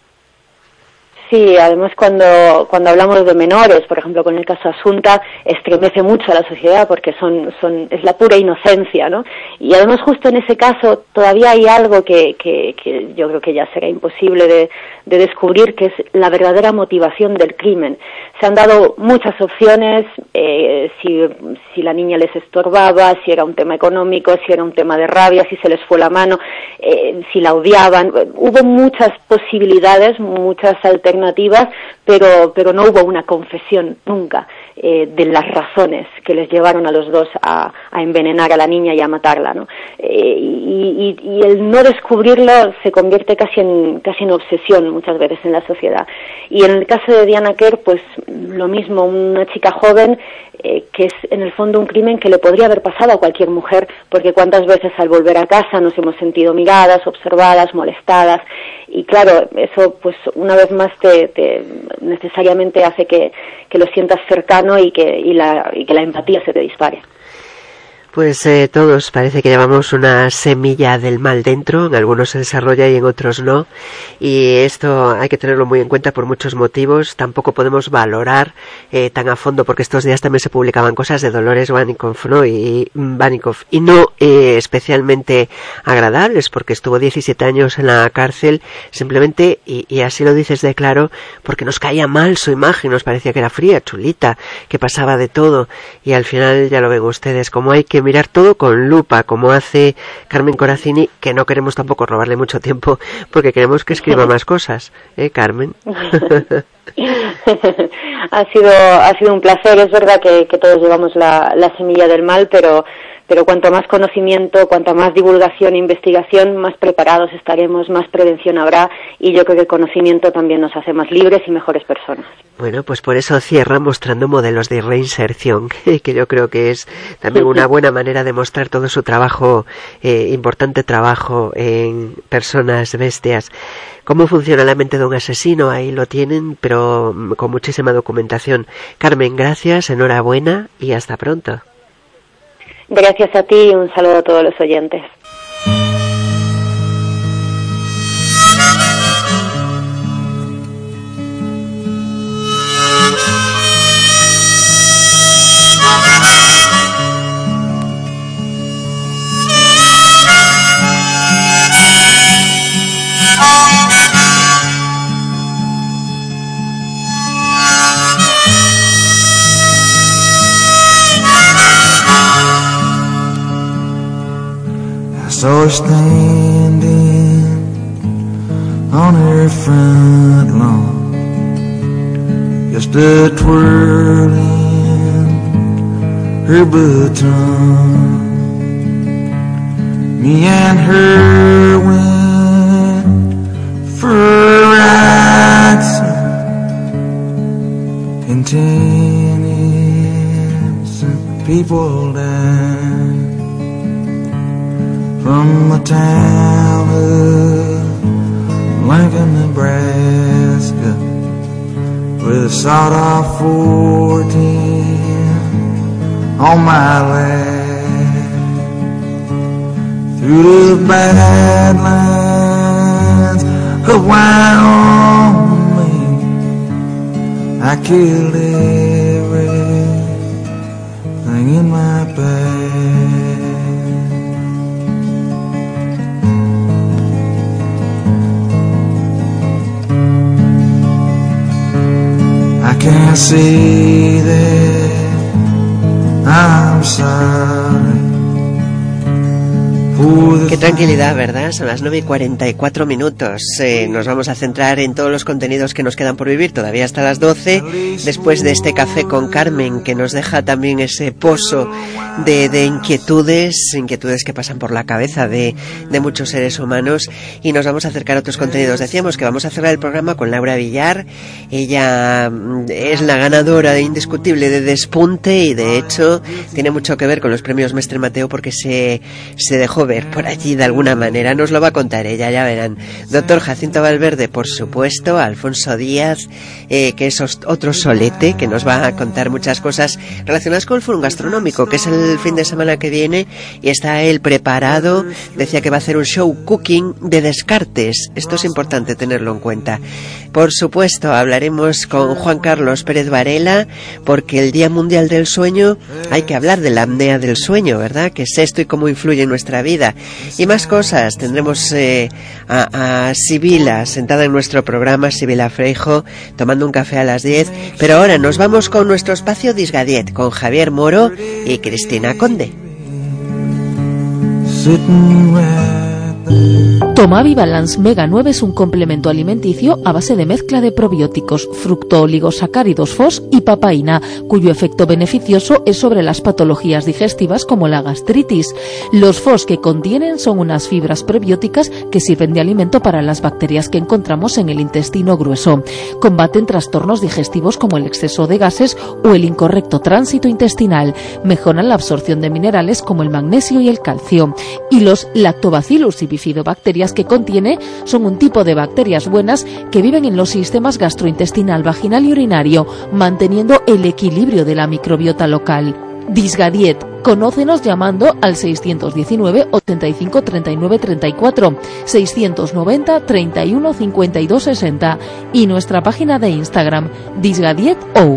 Sí, además cuando cuando hablamos de menores, por ejemplo con el caso Asunta, estremece mucho a la sociedad porque son son es la pura inocencia, ¿no? Y además justo en ese caso todavía hay algo que que, que yo creo que ya será imposible de, de descubrir, que es la verdadera motivación del crimen. Se han dado muchas opciones, eh, si si la niña les estorbaba, si era un tema económico, si era un tema de rabia, si se les fue la mano, eh, si la odiaban. Hubo muchas posibilidades, muchas alternativas, pero pero no hubo una confesión nunca eh, de las razones que les llevaron a los dos a, a envenenar a la niña y a matarla, ¿no? Eh, y, y, y el no descubrirlo se convierte casi en casi en obsesión muchas veces en la sociedad. Y en el caso de Diana Kerr, pues lo mismo, una chica joven eh, que es en el fondo un crimen que le podría haber pasado a cualquier mujer, porque cuántas veces al volver a casa nos hemos sentido miradas, observadas, molestadas, y claro, eso pues una vez más te, te necesariamente hace que, que lo sientas cercano y que, y la, y que la empatía se te dispare. Pues eh, todos parece que llevamos una semilla del mal dentro, en algunos se desarrolla y en otros no, y esto hay que tenerlo muy en cuenta por muchos motivos. Tampoco podemos valorar eh, tan a fondo, porque estos días también se publicaban cosas de Dolores Vanikov, ¿no? Y, Vanikov, y no eh, especialmente agradables, porque estuvo diecisiete años en la cárcel simplemente, y, y así lo dices de claro, porque nos caía mal su imagen, nos parecía que era fría, chulita, que pasaba de todo, y al final ya lo ven ustedes, como hay que mirar todo con lupa, como hace Carmen Corazzini, que no queremos tampoco robarle mucho tiempo porque queremos que escriba más cosas, ¿eh, Carmen? ha sido ha sido un placer. Es verdad que, que todos llevamos la, la semilla del mal, pero pero cuanto más conocimiento, cuanta más divulgación e investigación, más preparados estaremos, más prevención habrá, y yo creo que el conocimiento también nos hace más libres y mejores personas. Bueno, pues por eso cierra mostrando modelos de reinserción, que yo creo que es también una buena manera de mostrar todo su trabajo, eh, importante trabajo en personas bestias. ¿Cómo funciona la mente de un asesino? Ahí lo tienen, pero con muchísima documentación. Carmen, gracias, enhorabuena y hasta pronto. Gracias a ti y un saludo a todos los oyentes. Saw her standing on her front lawn, just a twirling her baton. Me and her went for a ride, and ten innocent people died. From the town of Lincoln, Nebraska, with a sawed-off fourteen on my lap, through the badlands of Wyoming, I killed everything in my path. Can't say that I'm sorry for Qué tranquilidad, ¿verdad? Son las nueve y cuarenta y cuatro minutos. Eh, nos vamos a centrar en todos los contenidos que nos quedan por vivir todavía hasta las doce, después de este café con Carmen, que nos deja también ese pozo de, de inquietudes, inquietudes que pasan por la cabeza de, de muchos seres humanos, y nos vamos a acercar a otros contenidos. Decíamos que vamos a cerrar el programa con Laura Villar. Ella es la ganadora indiscutible de Despunte y, de hecho, tiene mucho que ver con los premios Mestre Mateo porque se, se dejó ver por allí de alguna manera. Nos lo va a contar ella, ya verán. Doctor Jacinto Valverde, por supuesto, Alfonso Díaz, eh, que es otro solete, que nos va a contar muchas cosas relacionadas con el Fórum Gastronómico, que es el fin de semana que viene, y está él preparado. Decía que va a hacer un show cooking de descartes. Esto es importante tenerlo en cuenta. Por supuesto, hablaremos con Juan Carlos Pérez Varela, porque el Día Mundial del Sueño hay que hablar de la apnea del sueño, ¿verdad? ¿Qué es esto y cómo influye en nuestra vida? Y más cosas. Tendremos eh, a, a Sibila sentada en nuestro programa, Sibila Freijo, tomando un café a las diez. Pero ahora nos vamos con nuestro espacio Disgadiet, con Javier Moro y Cristina Conde. Tomavi Balance Mega nueve es un complemento alimenticio a base de mezcla de probióticos, fructooligosacáridos F O S y papaína, cuyo efecto beneficioso es sobre las patologías digestivas como la gastritis. Los F O S que contienen son unas fibras prebióticas que sirven de alimento para las bacterias que encontramos en el intestino grueso. Combaten trastornos digestivos como el exceso de gases o el incorrecto tránsito intestinal. Mejoran la absorción de minerales como el magnesio y el calcio. Y los Lactobacillus y bifidobacterias que contiene son un tipo de bacterias buenas que viven en los sistemas gastrointestinal, vaginal y urinario, manteniendo el equilibrio de la microbiota local. Disgadiet. Conócenos llamando al seiscientos diecinueve, ochenta y cinco, treinta y nueve, treinta y cuatro, seiscientos noventa, treinta y uno, cincuenta y dos, sesenta y nuestra página de Instagram, DisgadietO.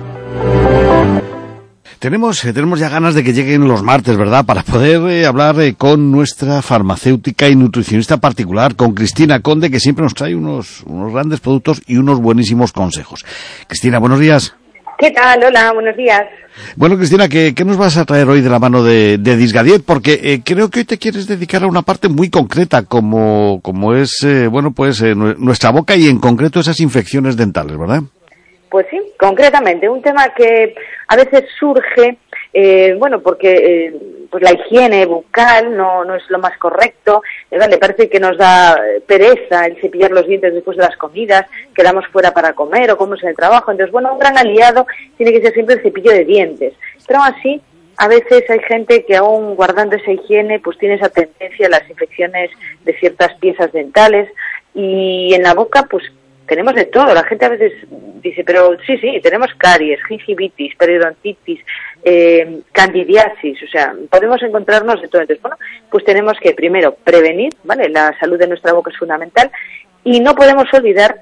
Tenemos, eh, tenemos ya ganas de que lleguen los martes, ¿verdad? Para poder eh, hablar eh, con nuestra farmacéutica y nutricionista particular, con Cristina Conde, que siempre nos trae unos, unos grandes productos y unos buenísimos consejos. Cristina, buenos días. ¿Qué tal? Hola, buenos días. Bueno, Cristina, ¿qué, qué nos vas a traer hoy de la mano de, de Disgadiet? Porque eh, creo que hoy te quieres dedicar a una parte muy concreta, como, como es, eh, bueno, pues eh, nuestra boca y en concreto esas infecciones dentales, ¿verdad? Pues sí, concretamente, un tema que a veces surge, eh, bueno, porque eh, pues la higiene bucal no, no es lo más correcto, eh, le parece que nos da pereza el cepillar los dientes después de las comidas, quedamos fuera para comer o comemos en el trabajo. Entonces, bueno, un gran aliado tiene que ser siempre el cepillo de dientes. Pero aún así, a veces hay gente que aún guardando esa higiene, pues tiene esa tendencia a las infecciones de ciertas piezas dentales, y en la boca, pues tenemos de todo. La gente a veces dice, pero sí, sí, tenemos caries, gingivitis, periodontitis, eh, candidiasis, o sea, podemos encontrarnos de todo. Entonces, bueno, pues tenemos que primero prevenir, ¿vale? La salud de nuestra boca es fundamental, y no podemos olvidar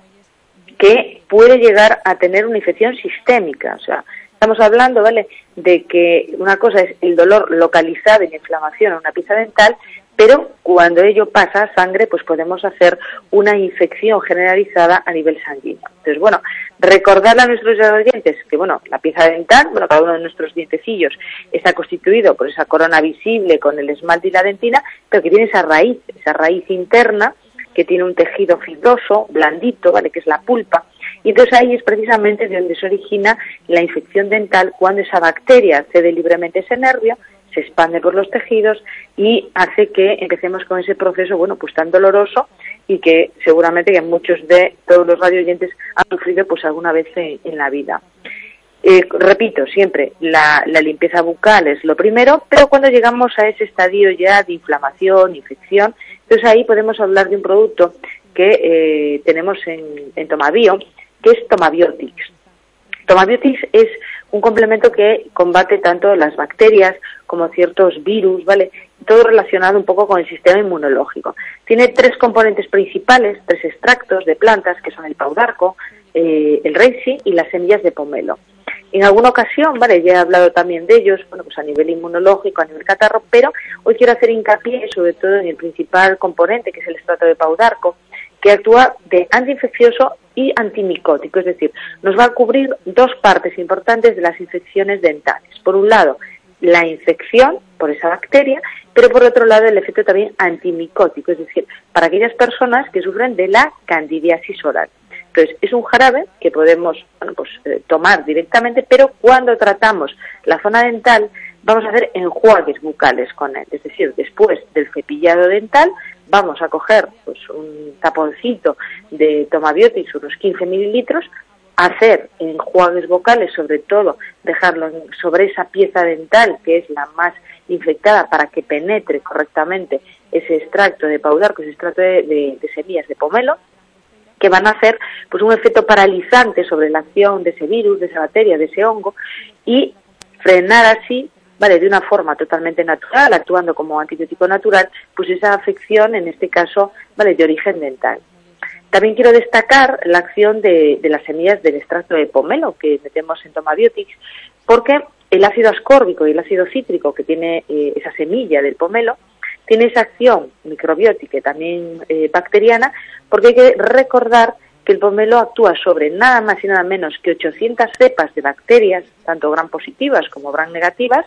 que puede llegar a tener una infección sistémica. O sea, estamos hablando, ¿vale?, de que una cosa es el dolor localizado y la inflamación en una pieza dental, pero cuando ello pasa a sangre, pues podemos hacer una infección generalizada a nivel sanguíneo. Entonces, bueno, recordarle a nuestros oyentes que, bueno, la pieza dental, bueno, cada uno de nuestros dientecillos está constituido por esa corona visible con el esmalte y la dentina, pero que tiene esa raíz, esa raíz interna, que tiene un tejido fibroso, blandito, ¿vale?, que es la pulpa. Y entonces ahí es precisamente de donde se origina la infección dental, cuando esa bacteria accede libremente a ese nervio, se expande por los tejidos y hace que empecemos con ese proceso, bueno, pues tan doloroso, y que seguramente que muchos de todos los radioyentes han sufrido pues alguna vez en, en la vida. Eh, repito, siempre la, la limpieza bucal es lo primero, pero cuando llegamos a ese estadio ya de inflamación, infección, entonces ahí podemos hablar de un producto que eh, tenemos en, en Tomabio, que es Tomabiotics. Tomabiotics es un complemento que combate tanto las bacterias como ciertos virus, ¿vale? Todo relacionado un poco con el sistema inmunológico. Tiene tres componentes principales, tres extractos de plantas, que son el paudarco, eh, el reishi y las semillas de pomelo. En alguna ocasión, vale, ya he hablado también de ellos, bueno, pues a nivel inmunológico, a nivel catarro, pero hoy quiero hacer hincapié sobre todo en el principal componente, que es el extracto de paudarco, que actúa de antiinfeccioso y antimicótico, es decir, nos va a cubrir dos partes importantes de las infecciones dentales. Por un lado, la infección por esa bacteria, pero por otro lado el efecto también antimicótico, es decir, para aquellas personas que sufren de la candidiasis oral. Entonces, es un jarabe que podemos bueno, pues, eh, tomar directamente, pero cuando tratamos la zona dental, vamos a hacer enjuagues bucales con él. Es decir, después del cepillado dental, vamos a coger pues, un taponcito de Tomabiotics, unos quince mililitros, hacer enjuagues vocales, sobre todo dejarlo en, sobre esa pieza dental, que es la más infectada, para que penetre correctamente ese extracto de Paudarco, ese extracto de, de, de semillas de pomelo, que van a hacer pues un efecto paralizante sobre la acción de ese virus, de esa bacteria, de ese hongo, y frenar así, vale, de una forma totalmente natural, actuando como antibiótico natural, pues esa afección, en este caso, vale, de origen dental. También quiero destacar la acción de, de las semillas del extracto de pomelo que metemos en Tomabiotics, porque el ácido ascórbico y el ácido cítrico que tiene eh, esa semilla del pomelo tiene esa acción microbiótica y también eh, bacteriana, porque hay que recordar que el pomelo actúa sobre nada más y nada menos que ochocientas cepas de bacterias, tanto gram positivas como gram negativas,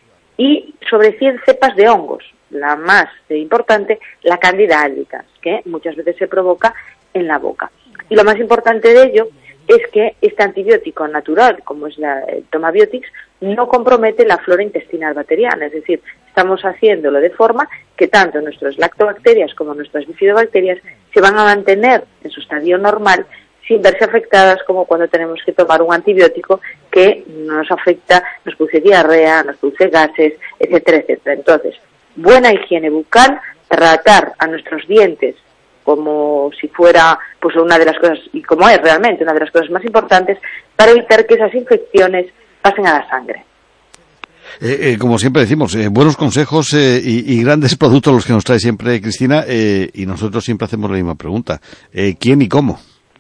y sobre cien cepas de hongos, la más eh, importante, la Candida albicans, que muchas veces se provoca en la boca. Y lo más importante de ello es que este antibiótico natural, como es la el Tomabiotics, no compromete la flora intestinal bacteriana, es decir, estamos haciéndolo de forma que tanto nuestras lactobacterias como nuestras bifidobacterias se van a mantener en su estadio normal sin verse afectadas como cuando tenemos que tomar un antibiótico que nos afecta, nos produce diarrea, nos produce gases, etcétera, etcétera. Entonces, buena higiene bucal, tratar a nuestros dientes como si fuera pues una de las cosas, y como es realmente una de las cosas más importantes, para evitar que esas infecciones pasen a la sangre. Eh, eh, como siempre decimos, eh, buenos consejos eh, y, y grandes productos los que nos trae siempre Cristina, eh, y nosotros siempre hacemos la misma pregunta. Eh, ¿Quién y cómo?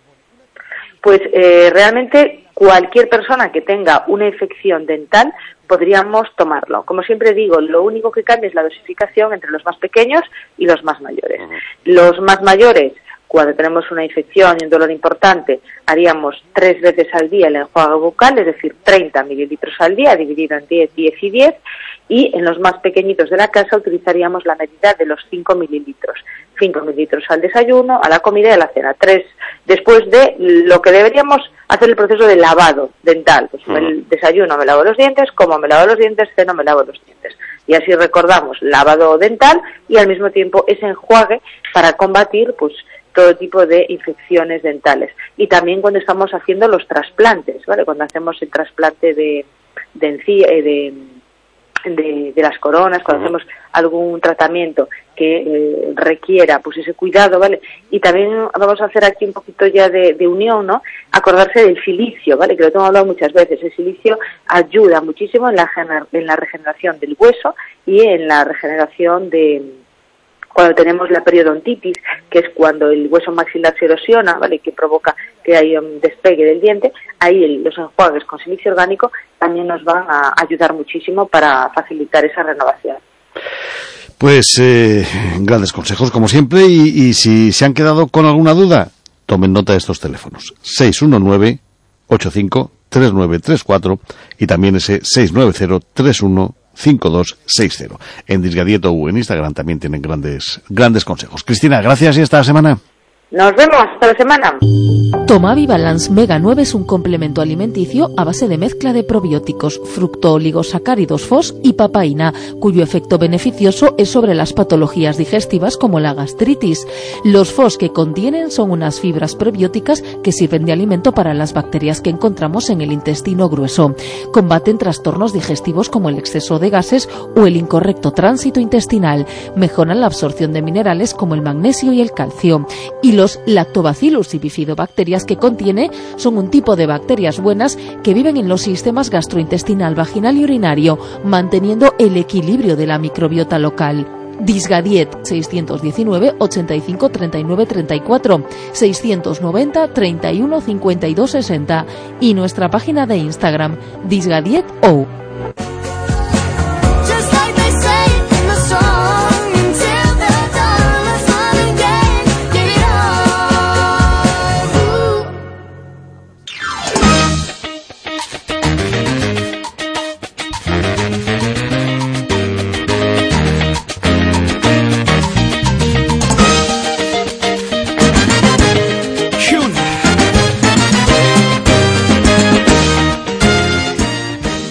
Pues eh, realmente cualquier persona que tenga una infección dental podríamos tomarlo. Como siempre digo, lo único que cambia es la dosificación entre los más pequeños y los más mayores. Uh-huh. Los más mayores, cuando tenemos una infección y un dolor importante, haríamos tres veces al día el enjuague bucal, es decir, treinta mililitros al día, dividido en diez, diez y diez, y en los más pequeñitos de la casa utilizaríamos la medida de los cinco mililitros. cinco mililitros al desayuno, a la comida y a la cena. tres después de lo que deberíamos hacer el proceso de lavado dental. Pues uh-huh. El desayuno me lavo los dientes, como me lavo los dientes, ceno me lavo los dientes. Y así recordamos lavado dental y al mismo tiempo ese enjuague para combatir pues todo tipo de infecciones dentales. Y también cuando estamos haciendo los trasplantes, ¿vale? Cuando hacemos el trasplante de de, encía, de, de, de las coronas, cuando uh-huh. hacemos algún tratamiento que eh, requiera pues ese cuidado, ¿vale? Y también vamos a hacer aquí un poquito ya de, de unión, ¿no? Acordarse del silicio, ¿vale? Que lo hemos hablado muchas veces. El silicio ayuda muchísimo en la, en la regeneración del hueso y en la regeneración de cuando tenemos la periodontitis, que es cuando el hueso maxilar se erosiona, ¿vale? Que provoca que haya un despegue del diente. Ahí el, los enjuagues con silicio orgánico también nos van a ayudar muchísimo para facilitar esa renovación. Pues eh, grandes consejos como siempre, y, y si se han quedado con alguna duda, tomen nota de estos teléfonos: seis uno nueve, ocho cinco, tres nueve tres cuatro y también ese seis nueve cero, tres uno cinco dos seis cero. En Disgadieto o en Instagram también tienen grandes grandes consejos. Cristina, gracias y hasta la semana. Nos vemos hasta la semana. Tomavi Balance Mega nueve es un complemento alimenticio a base de mezcla de probióticos, fructooligosacáridos F O S y papaína, cuyo efecto beneficioso es sobre las patologías digestivas como la gastritis. Los F O S que contienen son unas fibras prebióticas que sirven de alimento para las bacterias que encontramos en el intestino grueso. Combaten trastornos digestivos como el exceso de gases o el incorrecto tránsito intestinal. Mejoran la absorción de minerales como el magnesio y el calcio. Y los Los lactobacillus y bifidobacterias que contiene son un tipo de bacterias buenas que viven en los sistemas gastrointestinal, vaginal y urinario, manteniendo el equilibrio de la microbiota local. Disgadiet seiscientos diecinueve, ochenta y cinco, treinta y nueve, treinta y cuatro, seiscientos noventa, treinta y uno, cincuenta y dos, sesenta y nuestra página de Instagram Disgadiet O.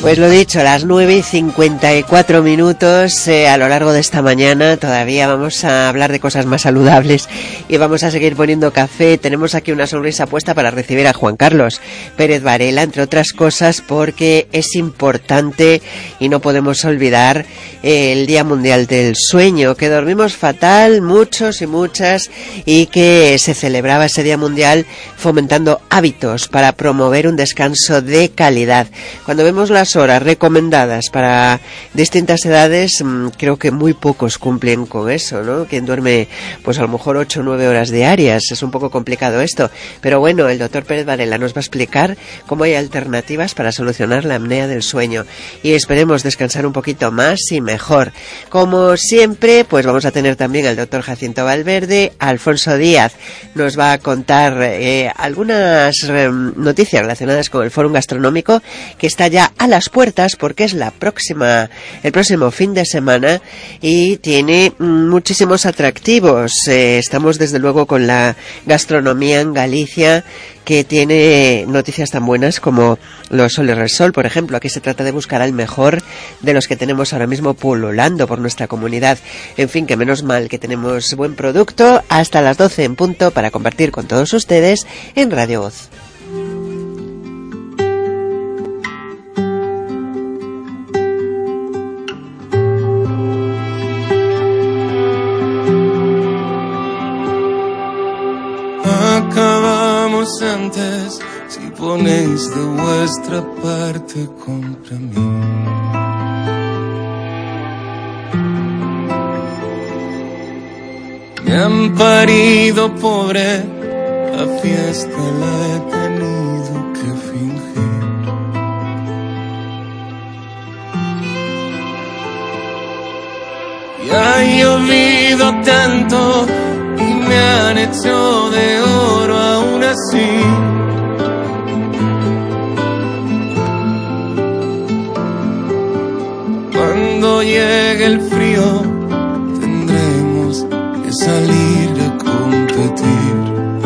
Pues lo dicho, a las nueve y cincuenta y cuatro minutos, eh, a lo largo de esta mañana todavía vamos a hablar de cosas más saludables y vamos a seguir poniendo café. Tenemos aquí una sonrisa puesta para recibir a Juan Carlos Pérez Varela, entre otras cosas porque es importante y no podemos olvidar eh, el Día Mundial del Sueño, que dormimos fatal muchos y muchas, y que se celebraba ese Día Mundial fomentando hábitos para promover un descanso de calidad. Cuando vemos las horas recomendadas para distintas edades, creo que muy pocos cumplen con eso, ¿no? Quien duerme, pues a lo mejor ocho o nueve horas diarias, es un poco complicado esto, pero bueno, el doctor Pérez Varela nos va a explicar cómo hay alternativas para solucionar la apnea del sueño y esperemos descansar un poquito más y mejor. Como siempre, pues vamos a tener también al doctor Jacinto Valverde. Alfonso Díaz nos va a contar eh, algunas eh, noticias relacionadas con el Fórum Gastronómico, que está ya a las puertas porque es la próxima, el próximo fin de semana y tiene muchísimos atractivos. Eh, estamos desde luego con la gastronomía en Galicia, que tiene noticias tan buenas como los Soles Resol, por ejemplo. Aquí se trata de buscar al mejor de los que tenemos ahora mismo pululando por nuestra comunidad. En fin, que menos mal que tenemos buen producto. Hasta las doce en punto para compartir con todos ustedes en Radio Voz. Acabamos antes si ponéis de vuestra parte contra mí. Me han parido pobre, la fiesta la he tenido que fingir. Y ha llovido tanto y me han hecho de oro aún así. Cuando llegue el frío tendremos que salir a competir.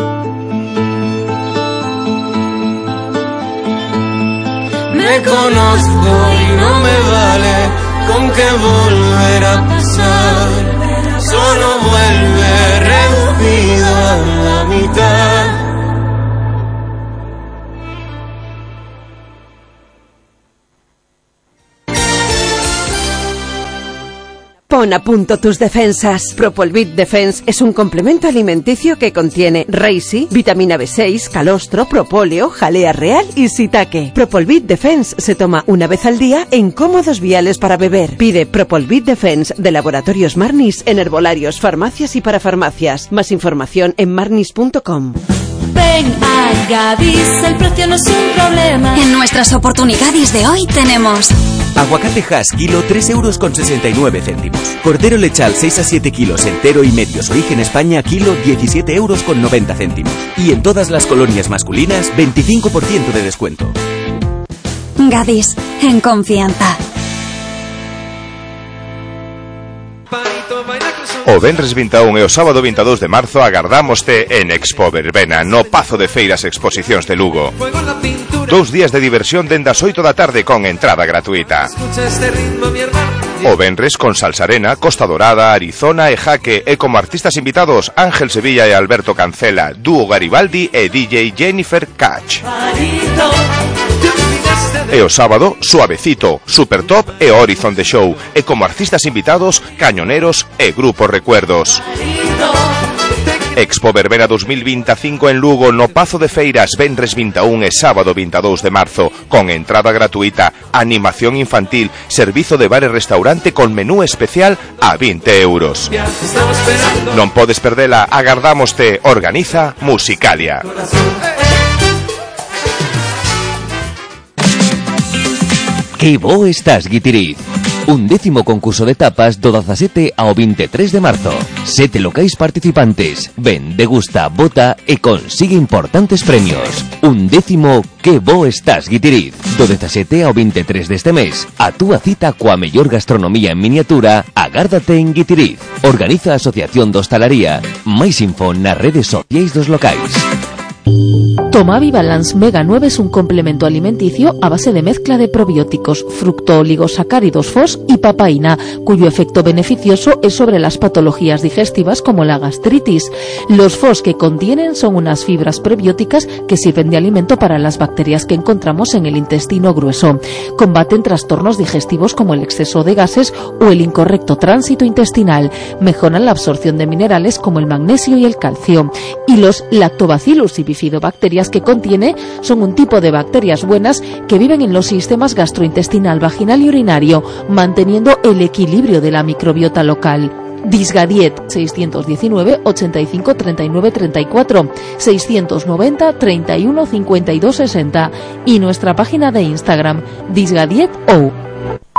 Me conozco y no me vale con que volver a pasar. Solo vuelve reducido a la mitad. Pon a punto tus defensas. Propolvit Defense es un complemento alimenticio que contiene reishi, vitamina B seis, calostro, propóleo, jalea real y shiitake. Propolvit Defense se toma una vez al día en cómodos viales para beber. Pide Propolvit Defense de Laboratorios Marnis en herbolarios, farmacias y parafarmacias. Más información en marnis punto com. Ven a Gadis, el precio no es un problema. En nuestras oportunidades de hoy tenemos aguacate Hass kilo tres euros con sesenta y nueve céntimos. Cordero lechal seis a siete kilos entero y medios origen España kilo diecisiete euros con noventa céntimos. Y en todas las colonias masculinas veinticinco por ciento de descuento. Gadis, en confianza. O venres vinte e un e o sábado vinte e dous de marzo agardámoste en Expo Verbena, no Pazo de Feiras Exposicións de Lugo. Dous días de diversión dende as oito da tarde con entrada gratuita. O venres con Salsarena, Costa Dorada, Arizona e Jaque, e como artistas invitados Ángel Sevilla e Alberto Cancela, Dúo Garibaldi e D J Jennifer Catch. E o sábado, Suavecito, Supertop e Horizon The Show, e como artistas invitados Cañoneros e Grupo Recuerdos. Expo Verbena dos mil vinte e cinco en Lugo, no Pazo de Feiras, venres vinte e un e sábado vinte e dous de marzo, con entrada gratuita, animación infantil, servizo de bar e restaurante con menú especial a vinte euros. Non podes perdela, agardámoste. Organiza Musicalia. Que bo estás, Guitiriz? Un décimo concurso de tapas do dezasete ao vinte e tres de marzo. Sete locais participantes. Ven, degusta, vota e consigue importantes premios. Un décimo Que bo estás, Guitiriz? Do dezasete ao vinte e tres deste mes. A túa cita coa mellor gastronomía en miniatura, agárdate en Guitiriz. Organiza a Asociación de Hostalaría. Máis info nas redes sociais dos locais. Tomavi Balance Mega nueve es un complemento alimenticio a base de mezcla de probióticos, fructooligosacáridos F O S y papaína, cuyo efecto beneficioso es sobre las patologías digestivas como la gastritis. Los F O S que contienen son unas fibras prebióticas que sirven de alimento para las bacterias que encontramos en el intestino grueso. Combaten trastornos digestivos como el exceso de gases o el incorrecto tránsito intestinal. Mejoran la absorción de minerales como el magnesio y el calcio. Y los lactobacillus y bifidobacterias que contiene son un tipo de bacterias buenas que viven en los sistemas gastrointestinal, vaginal y urinario, manteniendo el equilibrio de la microbiota local. Disgadiet seiscientos diecinueve ochenta y cinco treinta y nueve treinta y cuatro, seiscientos noventa treinta y uno cincuenta y dos sesenta y nuestra página de Instagram Disgadiet O.